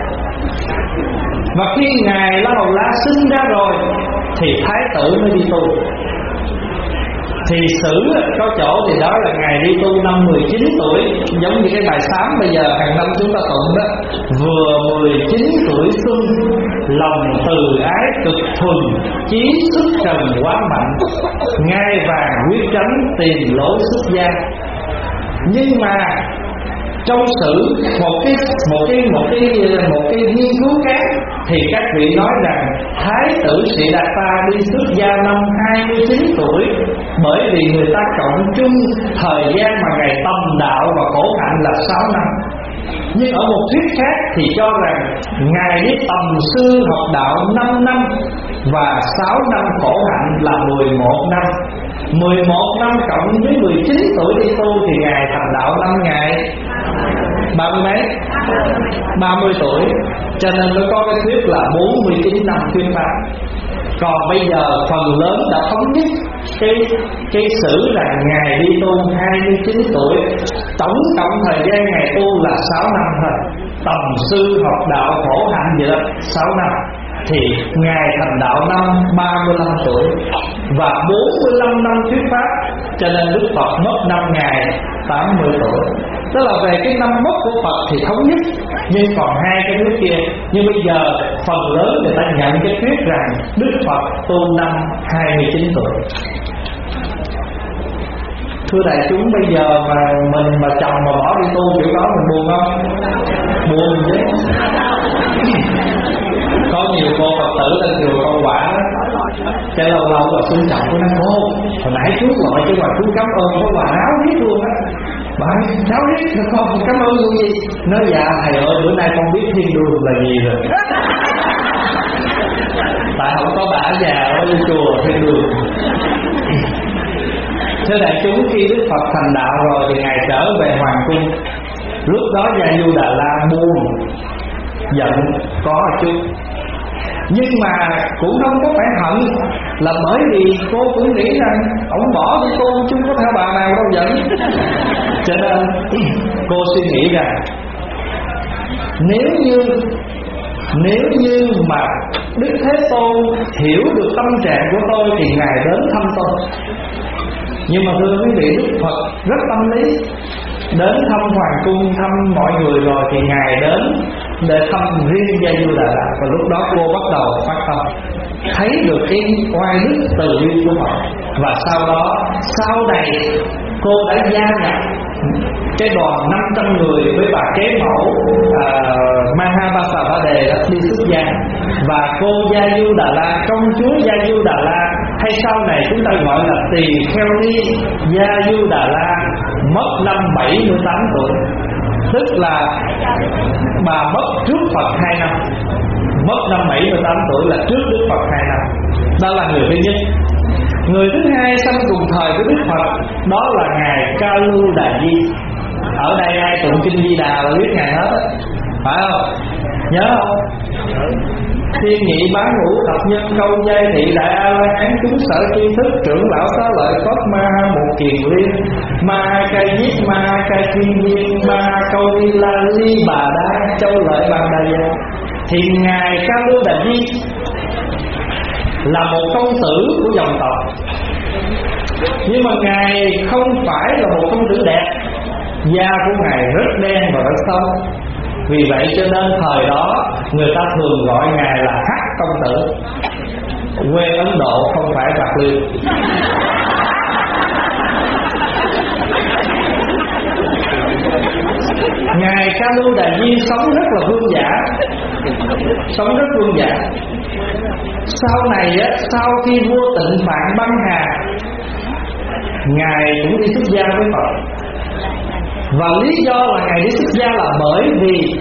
Và khi ngài La Hầu La sinh ra rồi thì thái tử mới đi tu. Thì sử có chỗ thì đó là ngài đi tu năm mười chín tuổi, giống như cái bài sám bây giờ hàng năm chúng ta tụng đó: vừa mười chín tuổi xuân, lòng từ ái cực thuần, chí sức trần quá mạnh, ngai vàng quyết tránh tìm lối xuất gia. Nhưng mà trong sử một cái một cái một cái một cái nghiên cứu khác thì các vị nói rằng thái tử Sĩ Đạt Ta đi xuất gia năm hai mươi chín tuổi, bởi vì người ta cộng chung thời gian mà ngài tâm đạo và khổ hạnh là sáu năm. Nhưng ở một thuyết khác thì cho rằng ngài đi tầm sư học đạo năm năm và sáu năm khổ hạnh là mười một năm. mười một năm cộng với mười chín tuổi đi tu thì ngài thành đạo năm ngày ba mươi mấy, ba mươi tuổi. Cho nên mới có cái thuyết là bốn mươi chín năm thuyết pháp. Còn bây giờ phần lớn đã thống nhất cái cái sử là ngài đi tu hai mươi chín tuổi, tổng cộng thời gian ngài tu là sáu năm thôi. Tầm sư học đạo khổ hạnh vậy đó, sáu năm. Thì ngài thành đạo năm ba mươi lăm tuổi và bốn mươi lăm năm thuyết pháp. Cho nên Đức Phật mất năm ngài tám mươi tuổi. Tức là về cái năm mất của Phật thì thống nhất, nhưng còn hai cái thuyết kia. Nhưng bây giờ phần lớn người ta nhận cái thuyết rằng Đức Phật tu năm hai mươi chín tuổi. Thưa đại chúng, bây giờ mà mình mà chồng mà bỏ đi tu kiểu đó mình buồn không? Buồn chứ. Có nhiều cô Phật tử lên chùa Con Quả đó, cái lâu lâu là xuống chồng của nó: cô, hồi nãy chú gọi cho bà chú cảm ơn có bà ráo riết luôn á. Bà ráo riết nó con cảm ơn luôn gì? Nói dạ thầy ơi, bữa nay con biết thiên đường là gì rồi. Tại không có bà già ở đi chùa thiên đường. Thưa đại chúng, khi Đức Phật thành đạo rồi thì ngài trở về hoàng cung. Lúc đó Gia Du Đà La buồn, giận có chút, nhưng mà cũng không có phải hận, là bởi vì cô cũng nghĩ rằng ông bỏ đi tu chứ có theo bà nào đâu giận. Cho nên cô suy nghĩ rằng nếu như nếu như mà Đức Thế Tôn hiểu được tâm trạng của tôi thì ngài đến thăm tôi. Nhưng mà thưa quý vị, Đức Phật rất tâm lý, đến thăm hoàng cung, thăm mọi người rồi thì ngài đến để thăm riêng Gia Du Đà La. Và lúc đó cô bắt đầu phát tâm, thấy được cái oai đức từ bi của họ. Và sau đó, sau này cô đã gia nhập cái đoàn năm trăm người với bà kế mẫu uh, Mahabasavade đi xuất gia. Và cô Gia Du Đà La, công chúa Gia Du Đà La, hay sau này chúng ta gọi là Tỳ Kheo Ni Gia Du Đà La, mất năm bảy mươi tám tuổi. Tức là bà mất trước Phật hai năm. Mất năm bảy mươi tám tuổi là trước Đức Phật hai năm. Đó là người thứ nhất. Người thứ hai sanh cùng thời với Đức Phật, đó là ngài Ca Lưu Đà Di. Ở đây ai tụng kinh Di Đà là biết ngài hết, phải không? Nhớ không? Thiên nhị bán ngũ thập nhân câu giai thị đại a la hán chúng sở tri thức trưởng lão xá lợi cốt ma một kiền liên ma cây giết ma cây thiên nhiên ma câu đi la ly bà đa châu lợi bằng đà gia. Thì ngài Ca Lưu Đà Di là một công tử của dòng tộc, nhưng mà ngài không phải là một công tử đẹp. Da của ngài rất đen và rất sâu. Vì vậy cho nên thời đó người ta thường gọi ngài là Hắc công tử. Quê Ấn Độ không phải Bạc Liêu. Ngài Ca Lưu Đà Di sống rất là vương giả, sống rất vương giả. Sau này á, sau khi vua Tịnh Phạn băng hà, ngài cũng đi xuất gia với Phật. Và lý do là ngài đi xuất gia là bởi vì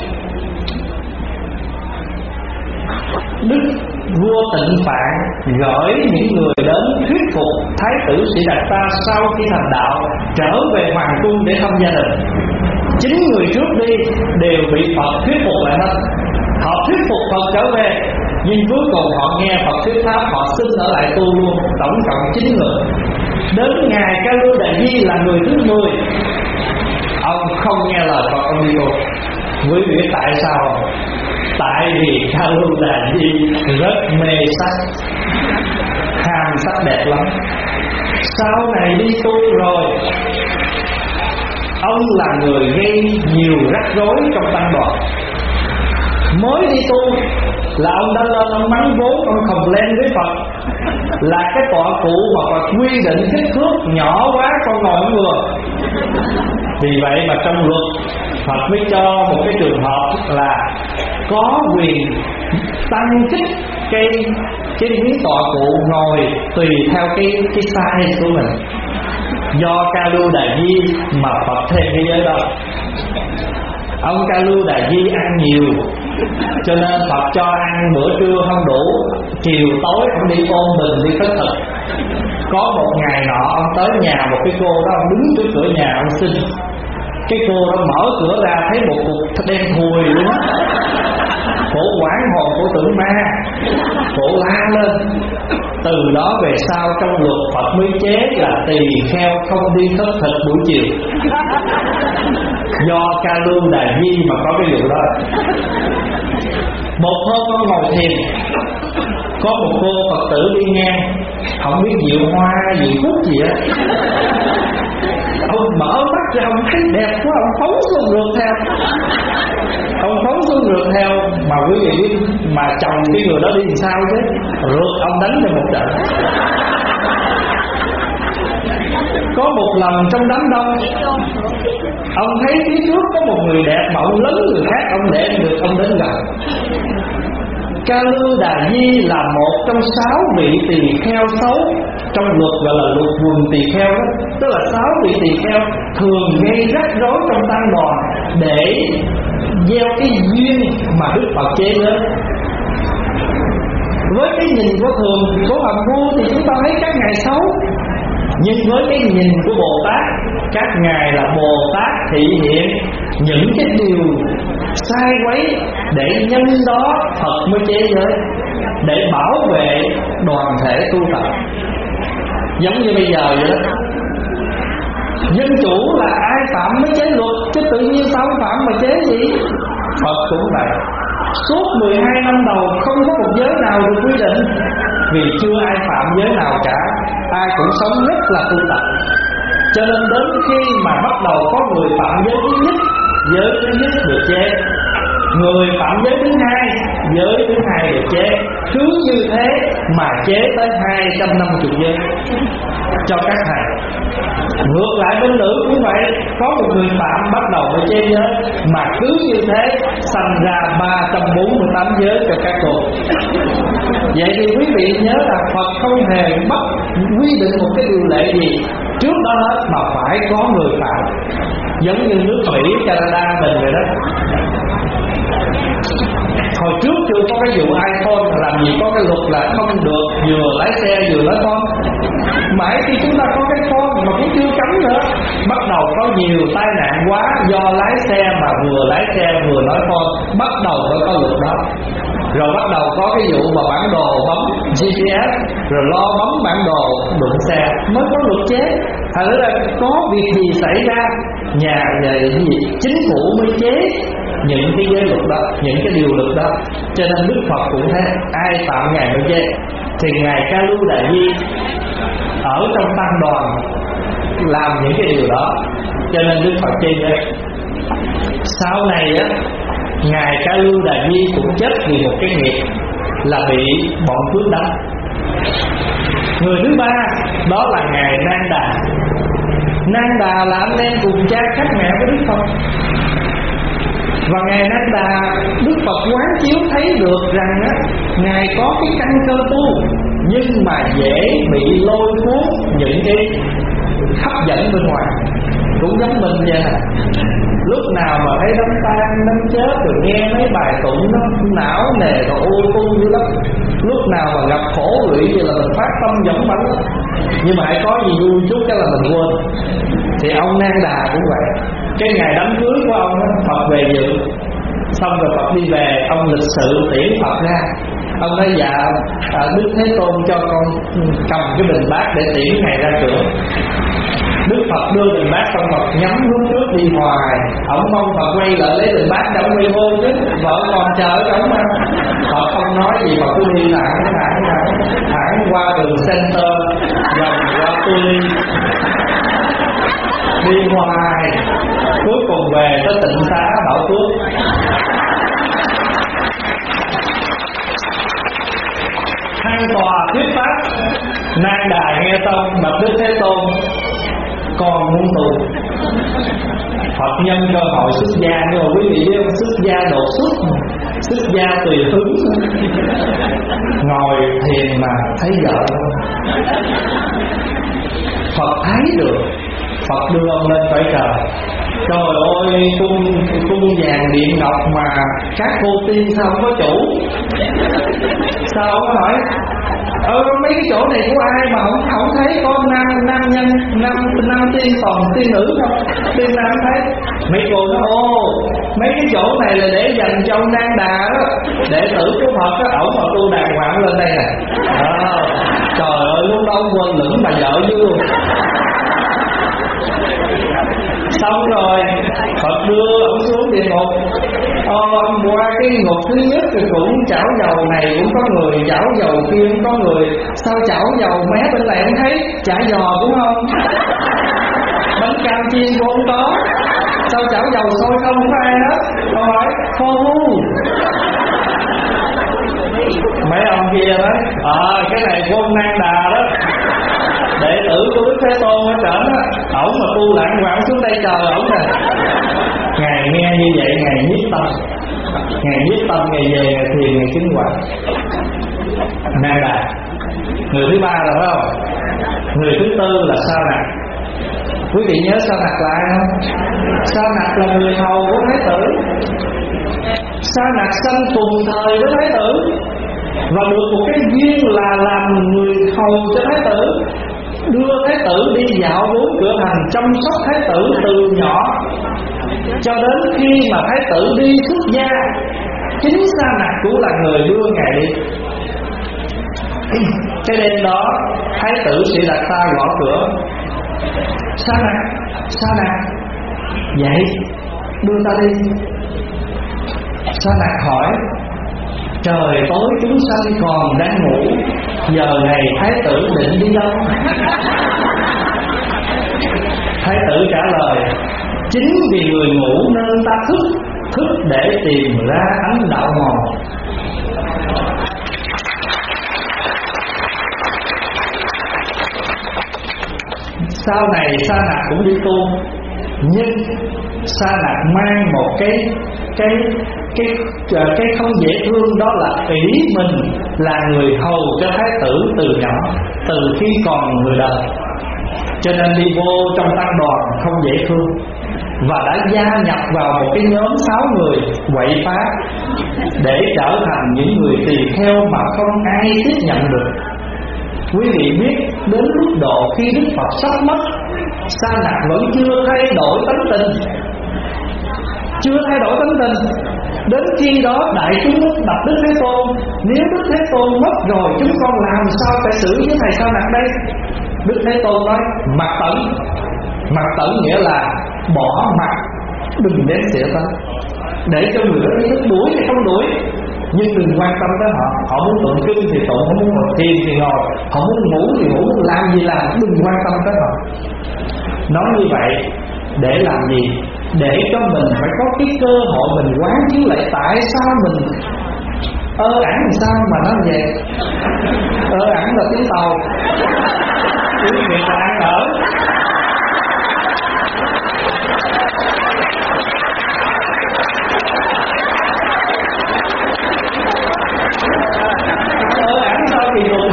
Đức vua Tịnh Phạn gửi những người đến thuyết phục Thái tử Sĩ Đạt Ta sau khi thành đạo trở về hoàng cung để thăm gia đình. Chín người trước đi đều bị Phật thuyết phục lại hết. Họ thuyết phục Phật trở về, nhưng cuối cùng họ nghe Phật thuyết pháp, họ xin ở lại tu luôn. Tổng cộng chín người. Đến ngài Ca Lưu Đà Di là người thứ mười. Ông không nghe lời Phật, ông đi tu. Quý vị biết tại sao? Tại vì Ca Lưu Đà Di rất mê sắc, ham sắc đẹp lắm. Sau này đi tu rồi, ông là người gây nhiều rắc rối trong tăng đoàn. Mới đi tu là ông đã lên ông mắng vốn, ông complain với Phật là cái tọa cụ mà Phật quy định kích thước nhỏ quá, con ngồi không vừa. Vì vậy mà trong luật Phật mới cho một cái trường hợp là có quyền tăng kích cái cái miếng tọa cụ ngồi tùy theo cái cái size của mình. Do Ca Lưu Đà Di mà Phật thêm cái giới đó. Ông Ca Lưu Đà Di ăn nhiều, cho nên Phật cho ăn bữa trưa không đủ, chiều tối ông đi ôm bình đi khất thực. Có một ngày nọ ông tới nhà một cái cô đó, ông đứng trước cửa nhà ông xin. Cái cô đó mở cửa ra thấy một cục đen thui luôn. Cổ quảng hồn, cổ tưởng ma, cổ la lên. Từ đó về sau trong luật Phật mới chế là tỳ kheo không đi khất thực buổi chiều. Do Ca Lưu Đà Di mà có cái vụ đó. Một hôm con ngồi thiền, có một cô Phật tử đi ngang, không biết diệu hoa, diệu phúc gì á. Ông mở mắt ra, ông thấy đẹp quá, ông phóng xuống rượt theo. Ông phóng xuống rượt theo, mà quý vị biết mà chồng cái người đó đi làm sao chứ, rượt ông đánh cho một trận. Có một lần trong đám đông, ông thấy phía trước có một người đẹp mà ông lấn người khác, ông để được ông đến gần. Ca Lưu Đà Di là một trong sáu vị tỳ kheo xấu. Trong luật gọi là luật quần tỳ kheo đó. Tức là sáu vị tỳ kheo thường gây rắc rối trong tăng đoàn để gieo cái duyên mà Đức Phật chế đến. Với cái nhìn của thường của phàm phu thì chúng ta thấy các ngài xấu, nhưng với cái nhìn của Bồ Tát, các ngài là Bồ Tát thị hiện những cái điều sai quấy để nhân đó Phật mới chế giới, để bảo vệ đoàn thể tu tập. Giống như bây giờ vậy đó, dân chủ là ai phạm mới chế luật, chứ tự nhiên sao không phạm mà chế gì. Phật cũng vậy, suốt mười hai năm đầu không có một giới nào được quy định, vì chưa ai phạm giới nào cả, ai cũng sống rất là tu tập. Cho nên đến khi mà bắt đầu có người phạm giới thứ nhất, giới thứ nhất được chế, Người phạm giới thứ hai, giới thứ hai được chế. Cứ như thế mà chế tới hai trăm năm mươi giới cho các thầy. Ngược lại bên nữ cũng vậy, có một người phạm bắt đầu với chế giới, mà cứ như thế sanh ra ba trăm bốn mươi tám giới cho các cô. Vậy thì quý vị nhớ là Phật không hề bắt quy định một cái điều lệ gì trước đó hết, mà phải có người phạm. Giống như nước Mỹ, Canada mình vậy đó. Hồi trước chưa có cái vụ iPhone, làm gì có cái luật là không được vừa lái xe vừa nói phone. Mãi khi chúng ta có cái phone mà cũng chưa cấm nữa, bắt đầu có nhiều tai nạn quá do lái xe mà vừa lái xe vừa nói phone. Bắt đầu mới có luật đó. Rồi bắt đầu có cái vụ mà bản đồ bấm G P S, rồi lo bấm bản đồ đụng xe, mới có luật chế. Thật ra là có việc gì xảy ra, nhà về gì chính phủ mới chế những cái giới luật đó, những cái điều luật đó. Cho nên Đức Phật cũng thế, ai phạm Ngài mới chế. Thì Ngài Ca Lưu Đại Di ở trong tăng đoàn làm những cái điều đó, cho nên Đức Phật chế chế. Sau này á, Ngài Ca Lưu Đại Di cũng chết vì một cái nghiệp là bị bọn cướp đánh. Người thứ ba đó là Ngài Nang Đà. Nang Đà là anh em cùng cha khác mẹ với Đức Phật. Và Ngài Nang Đà, Đức Phật quán chiếu thấy được rằng á, Ngài có cái căn cơ tu, nhưng mà dễ bị lôi cuốn những cái hấp dẫn bên ngoài. Cũng giống mình vậy nè, lúc nào mà thấy đấm tan đấm chết rồi nghe mấy bài tụng nó não nề rồi ô tu dữ lắm. Lúc nào mà gặp khổ lụy vậy là mình phát tâm giống bắn lắm. Nhưng mà hãy có gì vui chút cái là mình quên. Thì ông Nang Đà cũng vậy. Cái ngày đám cưới của ông đó, Phật về dự. Xong rồi Phật đi về, ông lịch sự tiễn Phật ra. Ông nói dạ à, Đức Thế Tôn cho con cầm cái bình bát để tiễn Ngài ra cửa. Đức Phật đưa bình bát, xong Phật nhắm hướng trước đi hoài. Ông mong Phật quay lại lấy bình bát, ông quay vô chứ vợ còn chờ ông mà. Phật không nói gì mà cứ đi thẳng thẳng thẳng thẳng qua đường center, vòng qua Tuli, đi hoài, cuối cùng về tới Tịnh Xá Bảo Phước. Than tòa thuyết pháp, Nang Đà nghe xong bạch Đức Thế Tôn, con muốn tu. Phật nhân cơ hội xuất gia, nhưng mà quý vị biết không, xuất gia đột xuất, xuất gia tùy hứng. Ngồi thiền mà thấy vợ không? Phật thấy được, Phật đưa ông lên cõi trời. Trời ơi, cung cung vàng điện ngọc mà các cô tiên sao không có chủ? Sao ông hỏi Ờ mấy cái chỗ này của ai mà không không thấy có nam nam nhân nam nam tiên toàn tiên nữ không? Tiên nam thấy. Mấy cô nói ô mấy cái chỗ này là để dành cho ông Nang Đà đó, đệ tử của Phật á, ổng mà tu đàng hoàng lên đây nè. À, trời ơi lúc đó ông quên lửng bà vợ dữ luôn. Xong rồi Phật đưa ông xuống địa ngục. Ờ, qua cái ngục thứ nhất thì cũng chảo dầu này cũng có người, chảo dầu kia cũng có người. Sao chảo dầu mé bên này không thấy, chả giò cũng không, bánh cam chiên cũng không có, sao chảo dầu sôi không không có ai hết. Tôi hỏi khô hu. Mấy ông kia nói ờ à, cái này của ông Nang Đà đó, đệ tử của Đức Thế Tôn ở trển á, ổng mà tu lạng hoàng xuống đây chờ ổng nè. Ngài nghe như vậy Ngài nhiếp tâm, Ngài nhiếp tâm Ngài về Ngài thiền Ngài chứng quả. Nang Đà. Người thứ ba là phải không? Người thứ tư là Sa Nặc. Quý vị nhớ Sa Nặc là ai không? Sa Nặc là người hầu của Thái tử. Sa Nặc sanh cùng thời với Thái tử và được một cái duyên là làm người hầu cho Thái tử, đưa Thái tử đi dạo bốn cửa thành, chăm sóc Thái tử từ nhỏ cho đến khi mà Thái tử đi xuất gia. Chính Sa Nặc cũng là người đưa Ngài đi. Cái đêm đó Thái tử Siddhartha gõ cửa. Sa Nặc, Sa Nặc, dậy đưa ta đi. Sa Nặc hỏi trời tối chúng sanh còn đang ngủ, giờ này Thái tử định đi đâu? Thái tử trả lời chính vì người ngủ nên ta thức, thức để tìm ra ánh đạo mòn. Sau này Sa Nạc cũng đi tu, nhưng Sa Nạc mang một cái cái cái cái không dễ thương, đó là ý mình là người hầu cho thái tử từ nhỏ, từ khi còn người đời, cho nên đi vô trong tăng đoàn không dễ thương, và đã gia nhập vào một cái nhóm sáu người quậy phá để trở thành những người tỳ kheo mà không ai tiếp nhận được. Quý vị biết đến lúc độ khi Đức Phật sắp mất, Sa Nạc vẫn chưa thay đổi tánh tình, chưa thay đổi tánh tình. Đến khi đó đại chúng đặt Đức Thế Tôn, nếu Đức Thế Tôn mất rồi chúng con làm sao phải xử với thầy Sa Nạc đây? Đức Thế Tôn nói mặc tận. Mặc tận nghĩa là bỏ mặc, đừng đến xỉa tới, để cho người đó ý thức đuổi thì không đuổi, nhưng đừng quan tâm tới họ. Họ muốn tụng kinh thì tụng, họ muốn ngồi thiền thì ngồi, họ muốn ngủ thì ngủ, muốn làm gì làm, đừng quan tâm tới họ. Nói như vậy để làm gì? Để cho mình phải có cái cơ hội mình quán chiếu lại tại sao mình ơ ẩn làm sao mà nó vậy. Ơ ẩn là tiếng Tàu, tiếng Việt là ăn ở. Ơ ẩn sao kỳ cục.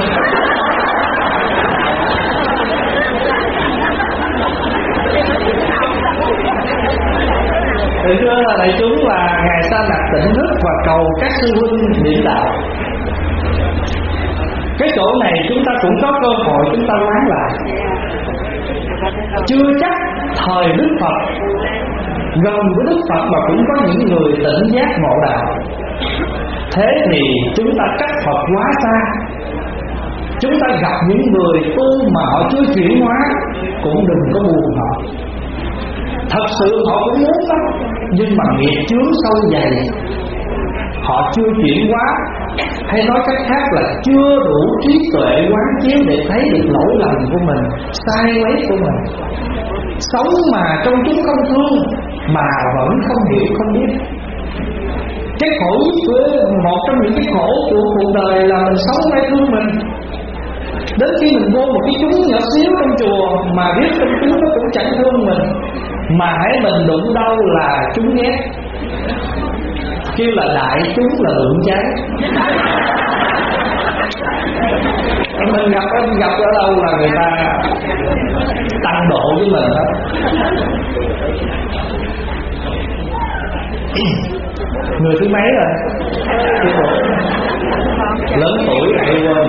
Từ xưa là đại chúng là Ngài Sa Nạc tỉnh thức và cầu các sư huynh điểm đạo. Cái chỗ này chúng ta cũng có cơ hội chúng ta quán lại. Chưa chắc thời Đức Phật gần với Đức Phật mà cũng có những người tỉnh giác ngộ đạo. Thế thì chúng ta cách Phật quá xa, chúng ta gặp những người tu mà họ chưa chuyển hóa cũng đừng có buồn họ. Thật sự họ cũng muốn lắm, nhưng mà nghiệp chướng sâu dày, họ chưa chuyển hóa, hay nói cách khác là chưa đủ trí tuệ quán chiếu để thấy được lỗi lầm của mình, sai quấy của mình. Sống mà trong chúng không thương mà vẫn không hiểu không biết. Cái khổ nhất, một trong những cái khổ của cuộc đời là mình sống phải thương mình. Đến khi mình vô một cái chúng nhỏ xíu trong chùa mà biết trong chúng nó cũng chẳng thương mình, mà hãy mình đụng đâu là chúng ghét, kêu là đại chúng là lượng cháy. Mình gặp mình gặp ở đâu là người ta tăng độ với mình đó. Người thứ mấy rồi? Thứ tuổi. Lớn tuổi lại quên.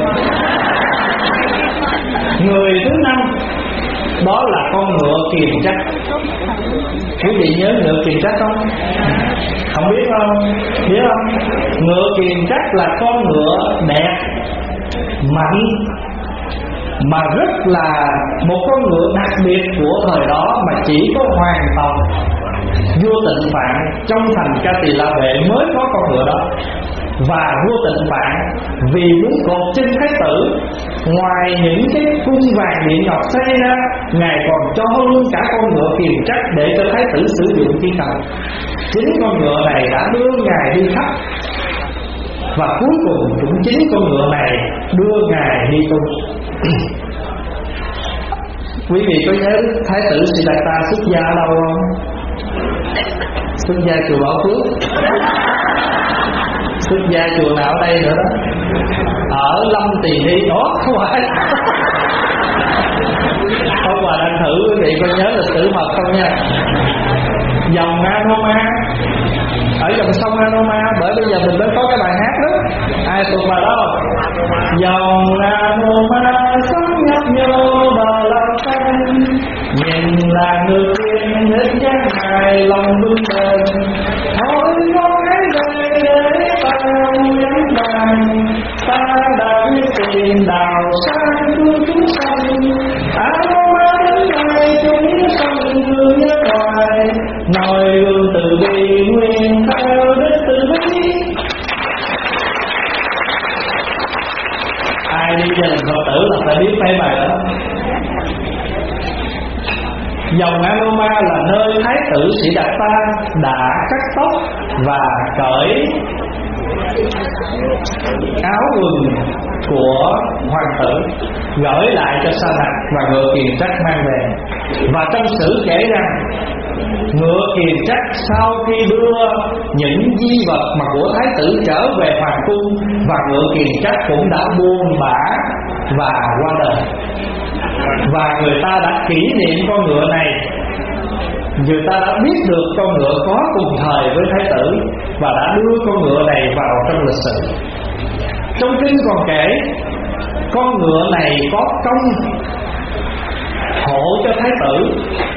Người thứ năm đó là con ngựa kiềm trách. Quý vị nhớ ngựa kiềm trách không? Không biết không? Biết không? Ngựa kiềm trách là con ngựa đẹp, mạnh, mà rất là một con ngựa đặc biệt của thời đó, mà chỉ có hoàng tộc vua Tịnh Phạn trong thành Ca Tỳ La Vệ mới có con ngựa đó. Và vua Tịnh Phạn vì muốn cột chân thái tử, ngoài những cái cung vàng điện ngọc xây ra, ngài còn cho luôn cả con ngựa kiềm trách để cho thái tử sử dụng khi cần. Chính con ngựa này đã đưa ngài đi khắp, và cuối cùng cũng chính con ngựa này đưa ngài đi tu. Quý vị có nhớ thái tử Siddhartha xuất gia đâu không? Xuất gia chùa Bảo Phước. Xuất gia chùa nào ở đây nữa đó? Ở Lâm Tỳ Ni đó, không phải. Ông bà đang thử quý vị có nhớ lịch sử mật không nha. Dòng Anoma, ở dòng sông Anoma, bởi bây giờ mình mới có cái bài hát đó. Ai thuộc bài đó? Dòng Anoma sống nhấp nhô bờ lao xanh, nhìn là người tiên hết dáng hài lòng bưng bền. Thôi nói về để tao nhắm bàn, ta đã biết tiền đào sang cứu chúng sanh. Anoma đến nay chúng sanh thương nhớ hoài, nói gương từ bi nguyên theo đức từ bi. Ai đi gia đình Phật tử là phải biết mấy bài đó. Dòng Aloma là nơi Thái tử Siddhartha đã cắt tóc và cởi áo quần của hoàng tử, gửi lại cho Sa Nặc và ngựa Kiền Trắc mang về. Và trong sử kể rằng ngựa Kiền Trắc sau khi đưa những di vật mà của Thái tử trở về hoàng cung, và ngựa Kiền Trắc cũng đã buông bả và qua đời. Và người ta đã kỷ niệm con ngựa này, người ta đã biết được con ngựa có cùng thời với Thái tử và đã đưa con ngựa này vào trong lịch sử. Trong kinh còn kể con ngựa này có công hộ cho Thái tử,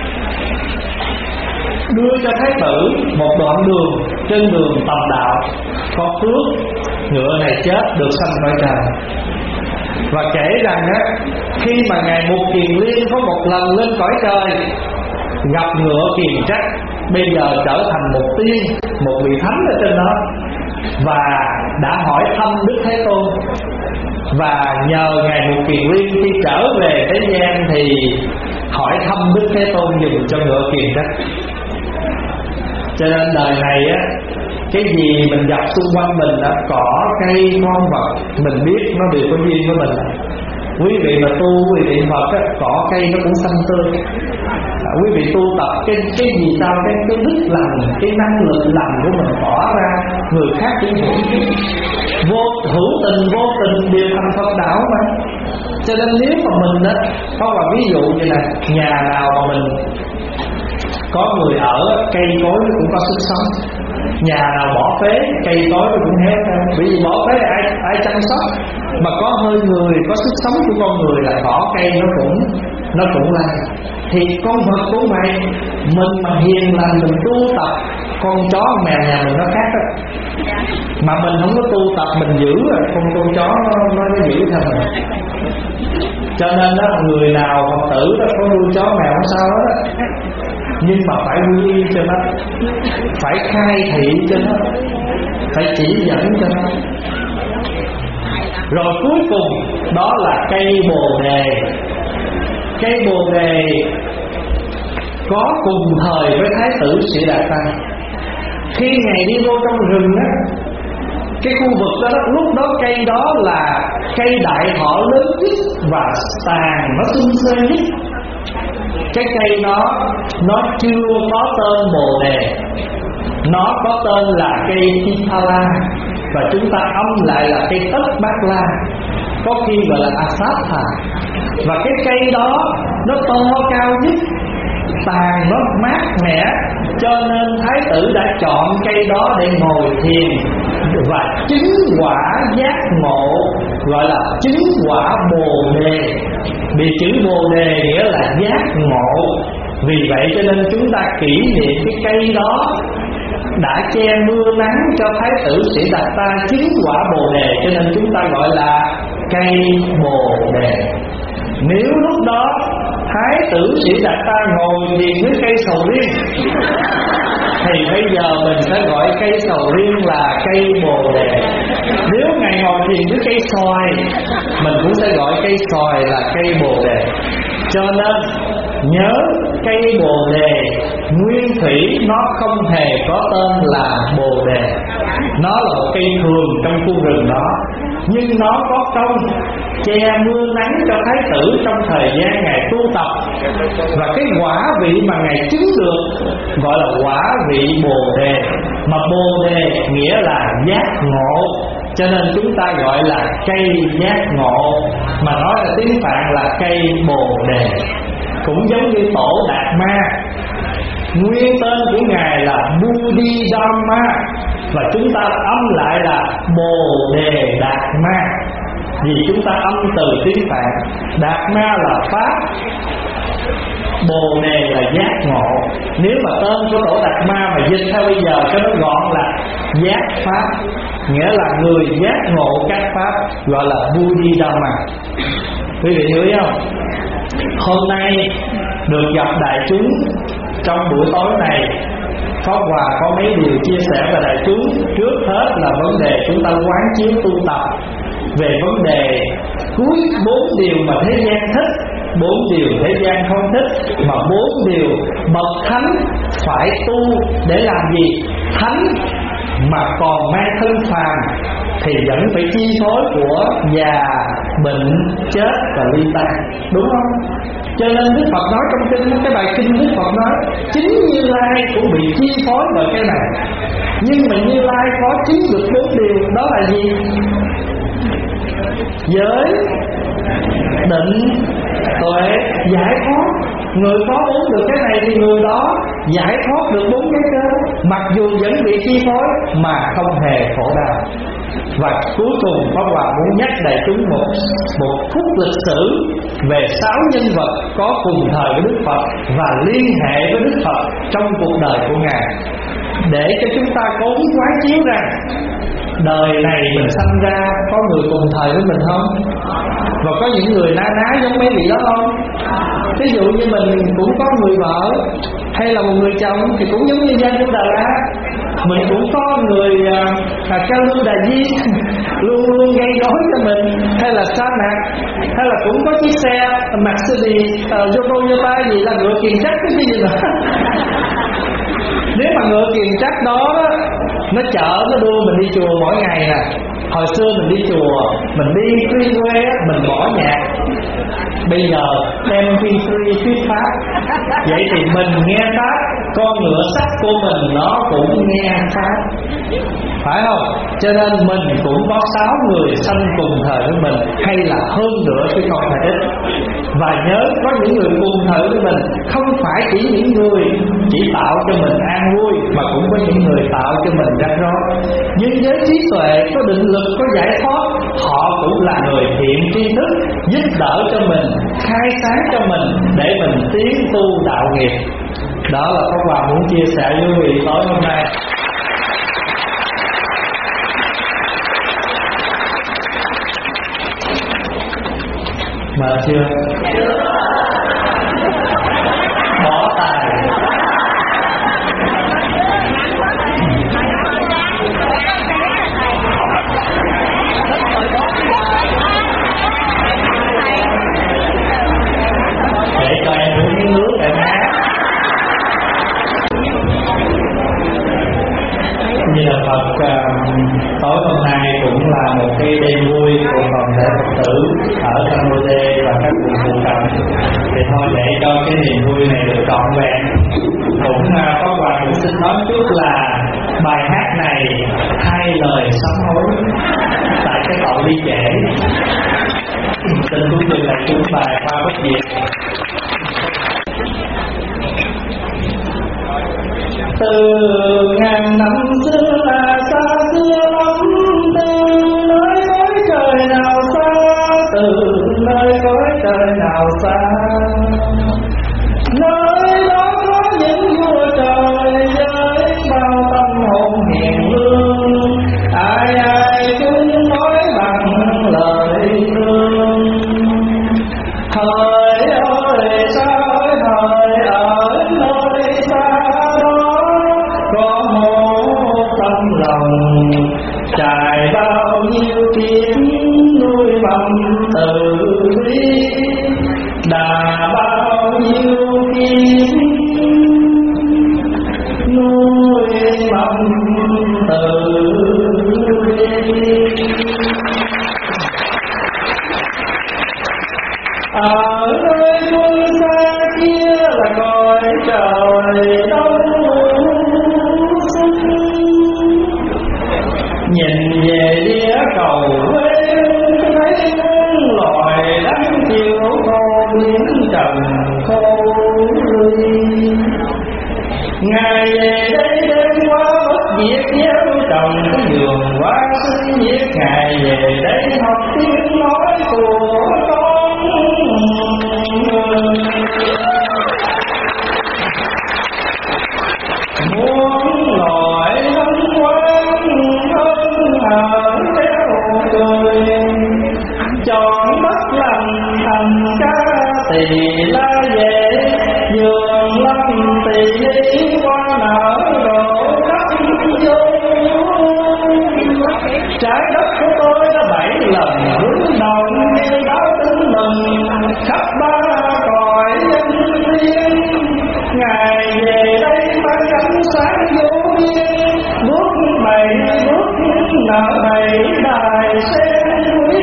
đưa cho Thái tử một đoạn đường trên đường tầm đạo, có phước ngựa này chết được sanh cõi trời. Và kể rằng á, khi mà ngài Mục Kiền Liên có một lần lên cõi trời, gặp ngựa Kiền Trắc, bây giờ trở thành một tiên, một vị thánh ở trên đó, và đã hỏi thăm Đức Thế Tôn. Và nhờ ngài Mục Kiền Liên khi trở về thế gian thì hỏi thăm Đức Thế Tôn dùng cho ngựa Kiền Trắc. Cho nên đời này á, cái gì mình gặp xung quanh mình đó, cỏ cây con vật, mình biết nó đều có duyên với mình. Quý vị mà tu, quý vị Phật á, cỏ cây nó cũng xanh tươi. À, quý vị tu tập cái cái gì sao cái cái đức lành, cái năng lượng lành của mình tỏ ra, người khác cũng hiểu. Vô hữu tình vô tình đều thành Phật đạo mà. Cho nên nếu mà mình á, có một ví dụ như này, nhà nào mà mình có người ở, cây cối nó cũng có sức sống. Nhà nào bỏ phế, cây cối nó cũng héo theo. Bởi vì bỏ phế ai ai chăm sóc. Mà có hơi người, có sức sống của con người là cỏ cây nó cũng nó cũng lan. Thì con vật cũng vậy, mình mà hiền lành mình tu tập, con chó con mèo nhà mình nó khác đó. Mà mình không có tu tập mình giữ rồi, con con chó nó, nó giữ theo mình. Cho nên đó, người nào Phật tử đó có nuôi chó mèo không sao đó, nhưng mà phải quy y cho nó, phải khai thị cho nó, phải chỉ dẫn cho nó. Rồi cuối cùng đó là cây Bồ Đề. Cây Bồ Đề có cùng thời với Thái tử Siddhartha. Khi ngài đi vô trong rừng á, cái khu vực đó, lúc đó cây đó là cây đại thọ lớn nhất và tàn nó xum xuê nhất. Cái cây đó nó chưa có tên Bồ Đề, nó có tên là cây Pithala, và chúng ta âm lại là cây Tất Bát La, có khi gọi là Asattha. Và cái cây đó nó to cao nhất, tàn nó mát mẻ, cho nên Thái tử đã chọn cây đó để ngồi thiền và chứng quả giác ngộ, gọi là chứng quả Bồ Đề. Vì chữ Bồ Đề nghĩa là giác ngộ. Vì vậy cho nên chúng ta kỷ niệm cái cây đó đã che mưa nắng cho Thái tử Siddhartha chứng quả Bồ Đề, cho nên chúng ta gọi là cây Bồ Đề. Nếu lúc đó Thái tử Siddhartha ngồi thiền với cây sầu riêng thì bây giờ mình sẽ gọi cây sầu riêng là cây Bồ Đề. Nếu ngài ngồi thiền với cây xoài, mình cũng sẽ gọi cây xoài là cây Bồ Đề. Cho nên nhớ cây Bồ Đề nguyên thủy nó không hề có tên là Bồ Đề. Nó là một cây thường trong khu rừng đó, nhưng nó có công che mưa nắng cho Thái tử trong thời gian ngài tu tập. Và cái quả vị mà ngài chứng được gọi là quả vị Bồ Đề. Mà Bồ Đề nghĩa là giác ngộ, cho nên chúng ta gọi là cây giác ngộ, mà nói là tiếng Phạn là cây Bồ Đề. Cũng giống như Tổ Đạt Ma, nguyên tên của ngài là Bodhidharma, và chúng ta âm lại là Bồ Đề Đạt Ma. Vì chúng ta âm từ tiếng Phạn, Đạt Ma là Pháp, Bồ Đề là giác ngộ. Nếu mà tên của Tổ Đạt Ma mà dịch theo bây giờ cho nó gọn là giác Pháp, nghĩa là người giác ngộ các Pháp, gọi là Bodhidharma. Quý vị hiểu không? Hôm nay được gặp đại chúng trong buổi tối này, Pháp Hòa có mấy điều chia sẻ với đại chúng. Trước hết là vấn đề chúng ta quán chiếu tu tập về vấn đề cuối bốn điều mà thế gian thích bốn điều thế gian không thích, mà bốn điều bậc thánh phải tu để làm gì? Thánh mà còn mang thân phàm thì vẫn phải chi phối của già, bệnh, chết và ly tan, đúng không? Cho nên Đức Phật nói trong kinh, cái bài kinh Đức Phật nói chính Như Lai cũng bị chi phối bởi cái này. Nhưng mà Như Lai có chiếm được bốn điều, đó là gì? Giới, định, tuệ, giải thoát. Người có bốn được cái này thì người đó giải thoát được bốn cái cơ, mặc dù vẫn bị chi phối mà không hề khổ đau. Và cuối cùng Pháp Hòa muốn nhắc đại chúng một một phút lịch sử về sáu nhân vật có cùng thời với Đức Phật và liên hệ với Đức Phật trong cuộc đời của Ngài, để cho chúng ta có quán chiếu rằng đời này mình sanh ra có người cùng thời với mình không? Và có những người na ná giống mấy vị đó không? Ví dụ như mình cũng có người vợ hay là một người chồng thì cũng giống như Gia Du Đà La. Mình cũng có người à, Cao Lưu Đà Di luôn luôn gây rối cho mình, hay là Sa Nạc, hay là cũng có chiếc xe Mercedes uh, Toyota gì là ngựa kiền trắc cái gì nữa. Nếu mà ngựa kiền trắc đó nó chở, nó đưa mình đi chùa mỗi ngày nè. Hồi xưa mình đi chùa, mình đi freeway, mình bỏ nhạc. Bây giờ đem phim free thuyết pháp. Vậy thì mình nghe pháp, con ngựa sắt của mình nó cũng nghe pháp, phải không? Cho nên mình cũng có sáu người sanh cùng thời với mình, hay là hơn nữa chứ không phải ít. Và nhớ có những người cùng thời với mình, không phải chỉ những người chỉ tạo cho mình an vui, mà cũng có những người tạo cho mình rắc rối. Nhưng với trí tuệ, có định lực, có giải thoát, họ cũng là người thiện tri thức, giúp đỡ cho mình, khai sáng cho mình để mình tiến tu đạo nghiệp. Đó là Pháp Hòa muốn chia sẻ với quý vị tối hôm nay. Mệt chưa? Bỏ tài. Để cho em uống miếng nước em hát. Như là Phật uh, tối hôm nay cũng là một cái đêm vui của toàn thể Phật tử ở Campuchia và các vùng phụ cận. Thì thôi để cho cái niềm vui này được trọn vẹn, cũng uh, có Hòa cũng xin nói trước là bài hát này hai lời sám hối tại cái tội đi trễ. Xin chúng tôi là chúng bài Hoa Bất Diệt. Từ ngàn năm xưa là xa xưa lắm, từ nơi cõi trời nào xa, từ nơi cõi trời nào xa, nơi đó có những vua trời với bao tâm hồn hiền lương, ai ai cũng nói bằng lời thương. Hỡi ơi sao ơi hỡi ở nơi xa đó, có một tâm lòng trải bao nhiêu kiếp nuôi mầm từ bi, đã bao nhiêu kiếp nuôi mầm từ bi. Ở nơi phương xa kia là cõi trời đông xuân, nhìn về địa cầu quê thấy muôn loài đang chịu khổ biến trần khô ly. Ngài về đây đêm qua bất diệt gieo trồng cái vườn hoa sinh diệt, Ngài về đây học tiếng nói của con người. Muốn loại hân hoan hân hở theo cười, chọn đất làm thành ca tỳ la về, vườn lâm tỳ lý hoa nở rộ khắp vô. Trái đất của tôi đã bảy lần hướng đồng như báo tin mừng khắp ba ở bảy đài sen núi.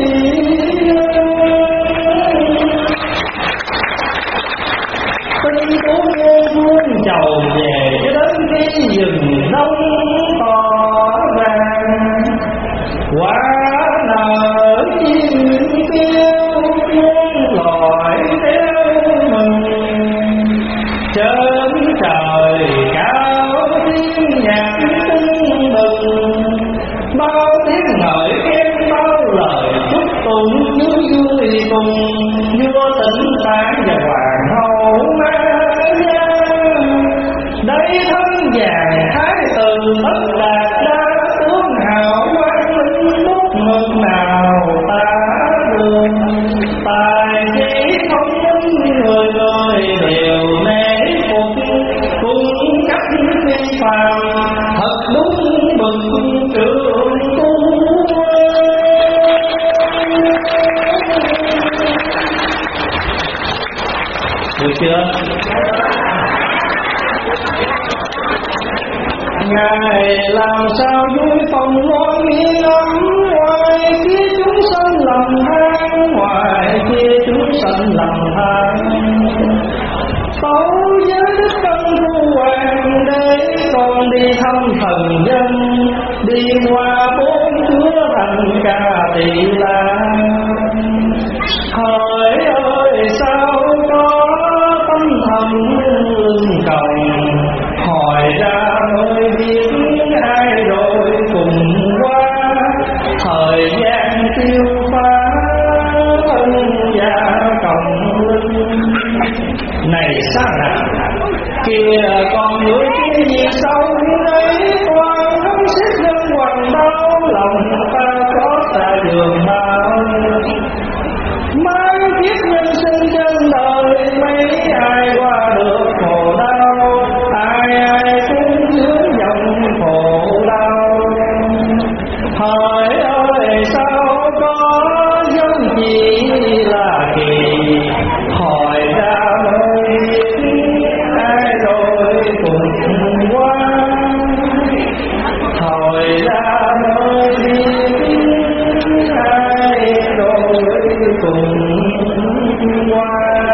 Tinh tú muôn chầu về cho đến khi rừng đông tỏ vàng. Quả nở chim kêu muôn loài theo mừng, trên trời cao tiếng nhạc tưng bừng, bao tiếng ngợi khen bao lời chúc tụng vui vui cùng vua Tịnh Tạng và hoàng hậu Ma Gia. Đây thân vàng thái tử tất đạt đa tướng hào quang linh bút mực nào ta đường, tài trí thông minh người người đều nể phục, cung cách phi phàm thật đúng bừng trường tu. Được chưa? Ngài làm sao vui phòng loan nghiêng ấm, ngoài kia chúng sanh lầm than, ngoài kia chúng sanh lầm than. Tấu giới đức tân thu hoàng đế, con đi thăm thần dân, đi qua bốn chúa thành Ca Tỳ La. Hỡi ơi sao có tâm thầm lưng còng, hỏi ra mới biết ai rồi cùng qua. Thời gian tiêu phá thân gia cộng linh, này xa nào kia còn người kia gì sâu đấy, quan không xích lưng hoàng đau lòng ta có xa đường bao. Mấy kiếp nhân sinh trên đời mấy ai qua được khổ đau, ai ai cũng dưới dòng khổ đau. Hỡi ơi sao có giống chỉ là kỳ, hỏi ra mới biết ai rồi cùng qua. Hỏi ra mới biết ai rồi cùng qua.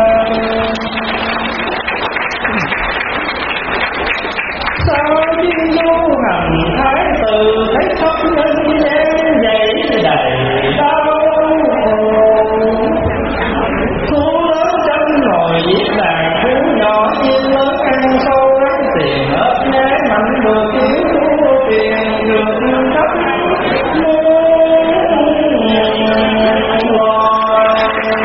Sao chuyên du hành thái tử thấy khắp nhân gian dậy đầy đau khổ. Thú lớn chân ngồi giết đàn, thú nhỏ chim lớn ăn sâu ăn tiền ớt nhái mạnh được kiếm thua tiền được khắp muôn loài.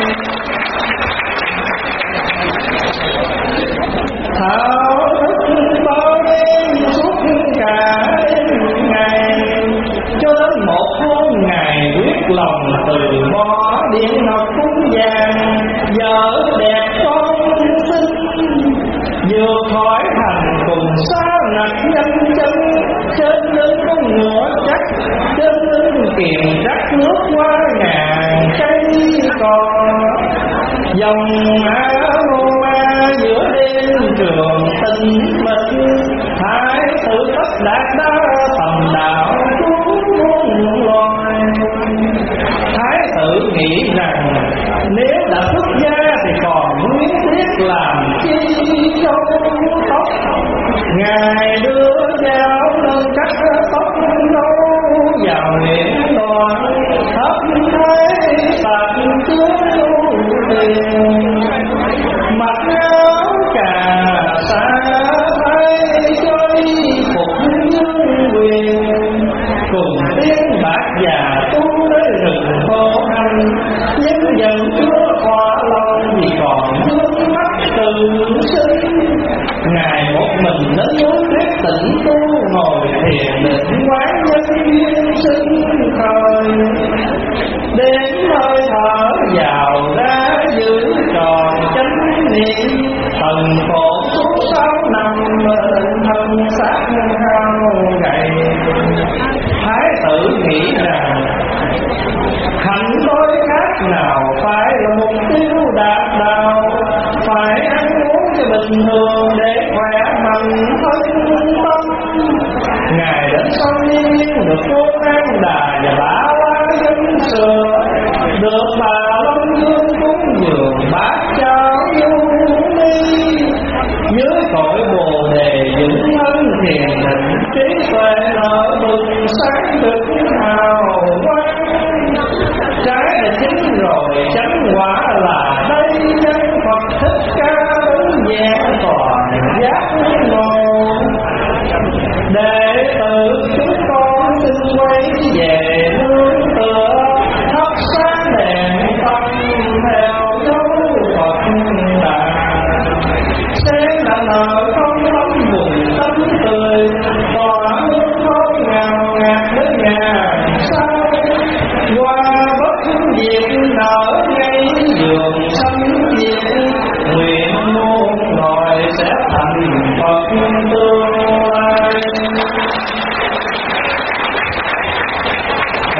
Thảo thức bao đêm suốt cả đêm ngày, cho đến một hôm ngày quyết lòng từ bỏ điện ngọc cung vàng. Vợ đẹp con xinh vượt khỏi thành cùng xa nặc nhanh chân, trên lưng con ngựa chắc, trên lưng kiền rắc nước qua ngàn cây cò. Dòng aroma giữa đêm trường tình mịch, thái tử tất đạt đa tầm đạo cứu muôn loài. Thái tử nghĩ rằng nếu đã xuất gia thì còn nguyên tiếc làm chi châu tóc. Ngài đưa dao nâng cắt tóc nâu vào miệng đoàn, thấp thế tạc tướng lưu tiền. Mặc áo cà sa tay chơi phục nhân quyền, cùng tiếng bạc già tu tới rừng khô hành. Nhưng dần chưa qua lâu vì còn nước mắt từ sinh, Ngài một mình đến núi thuyết tịnh tu, ngồi thiền định quán nhân duyên sinh thời. Đến hơi thở vào ra giữ tròn chánh niệm, thần khổ suốt sáu năm thân xác hao gầy. Thái tử nghĩ rằng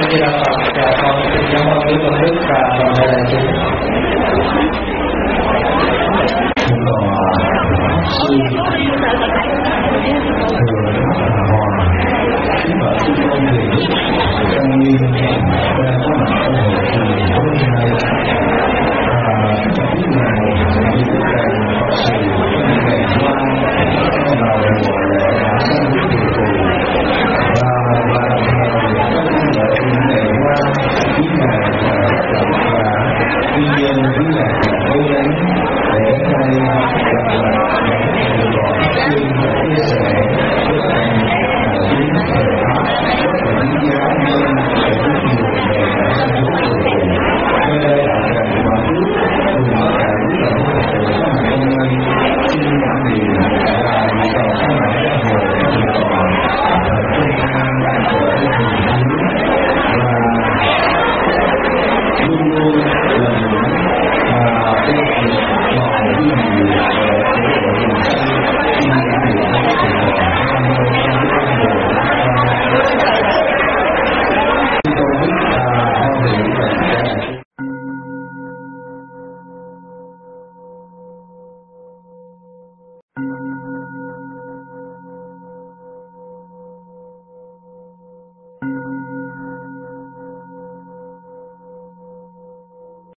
Di Đà Phật. Và con xin cảm ơn Đức Công Đức và toàn thể đại chúng. Chúng con xin thừa Hòa và chúng con về tăng niên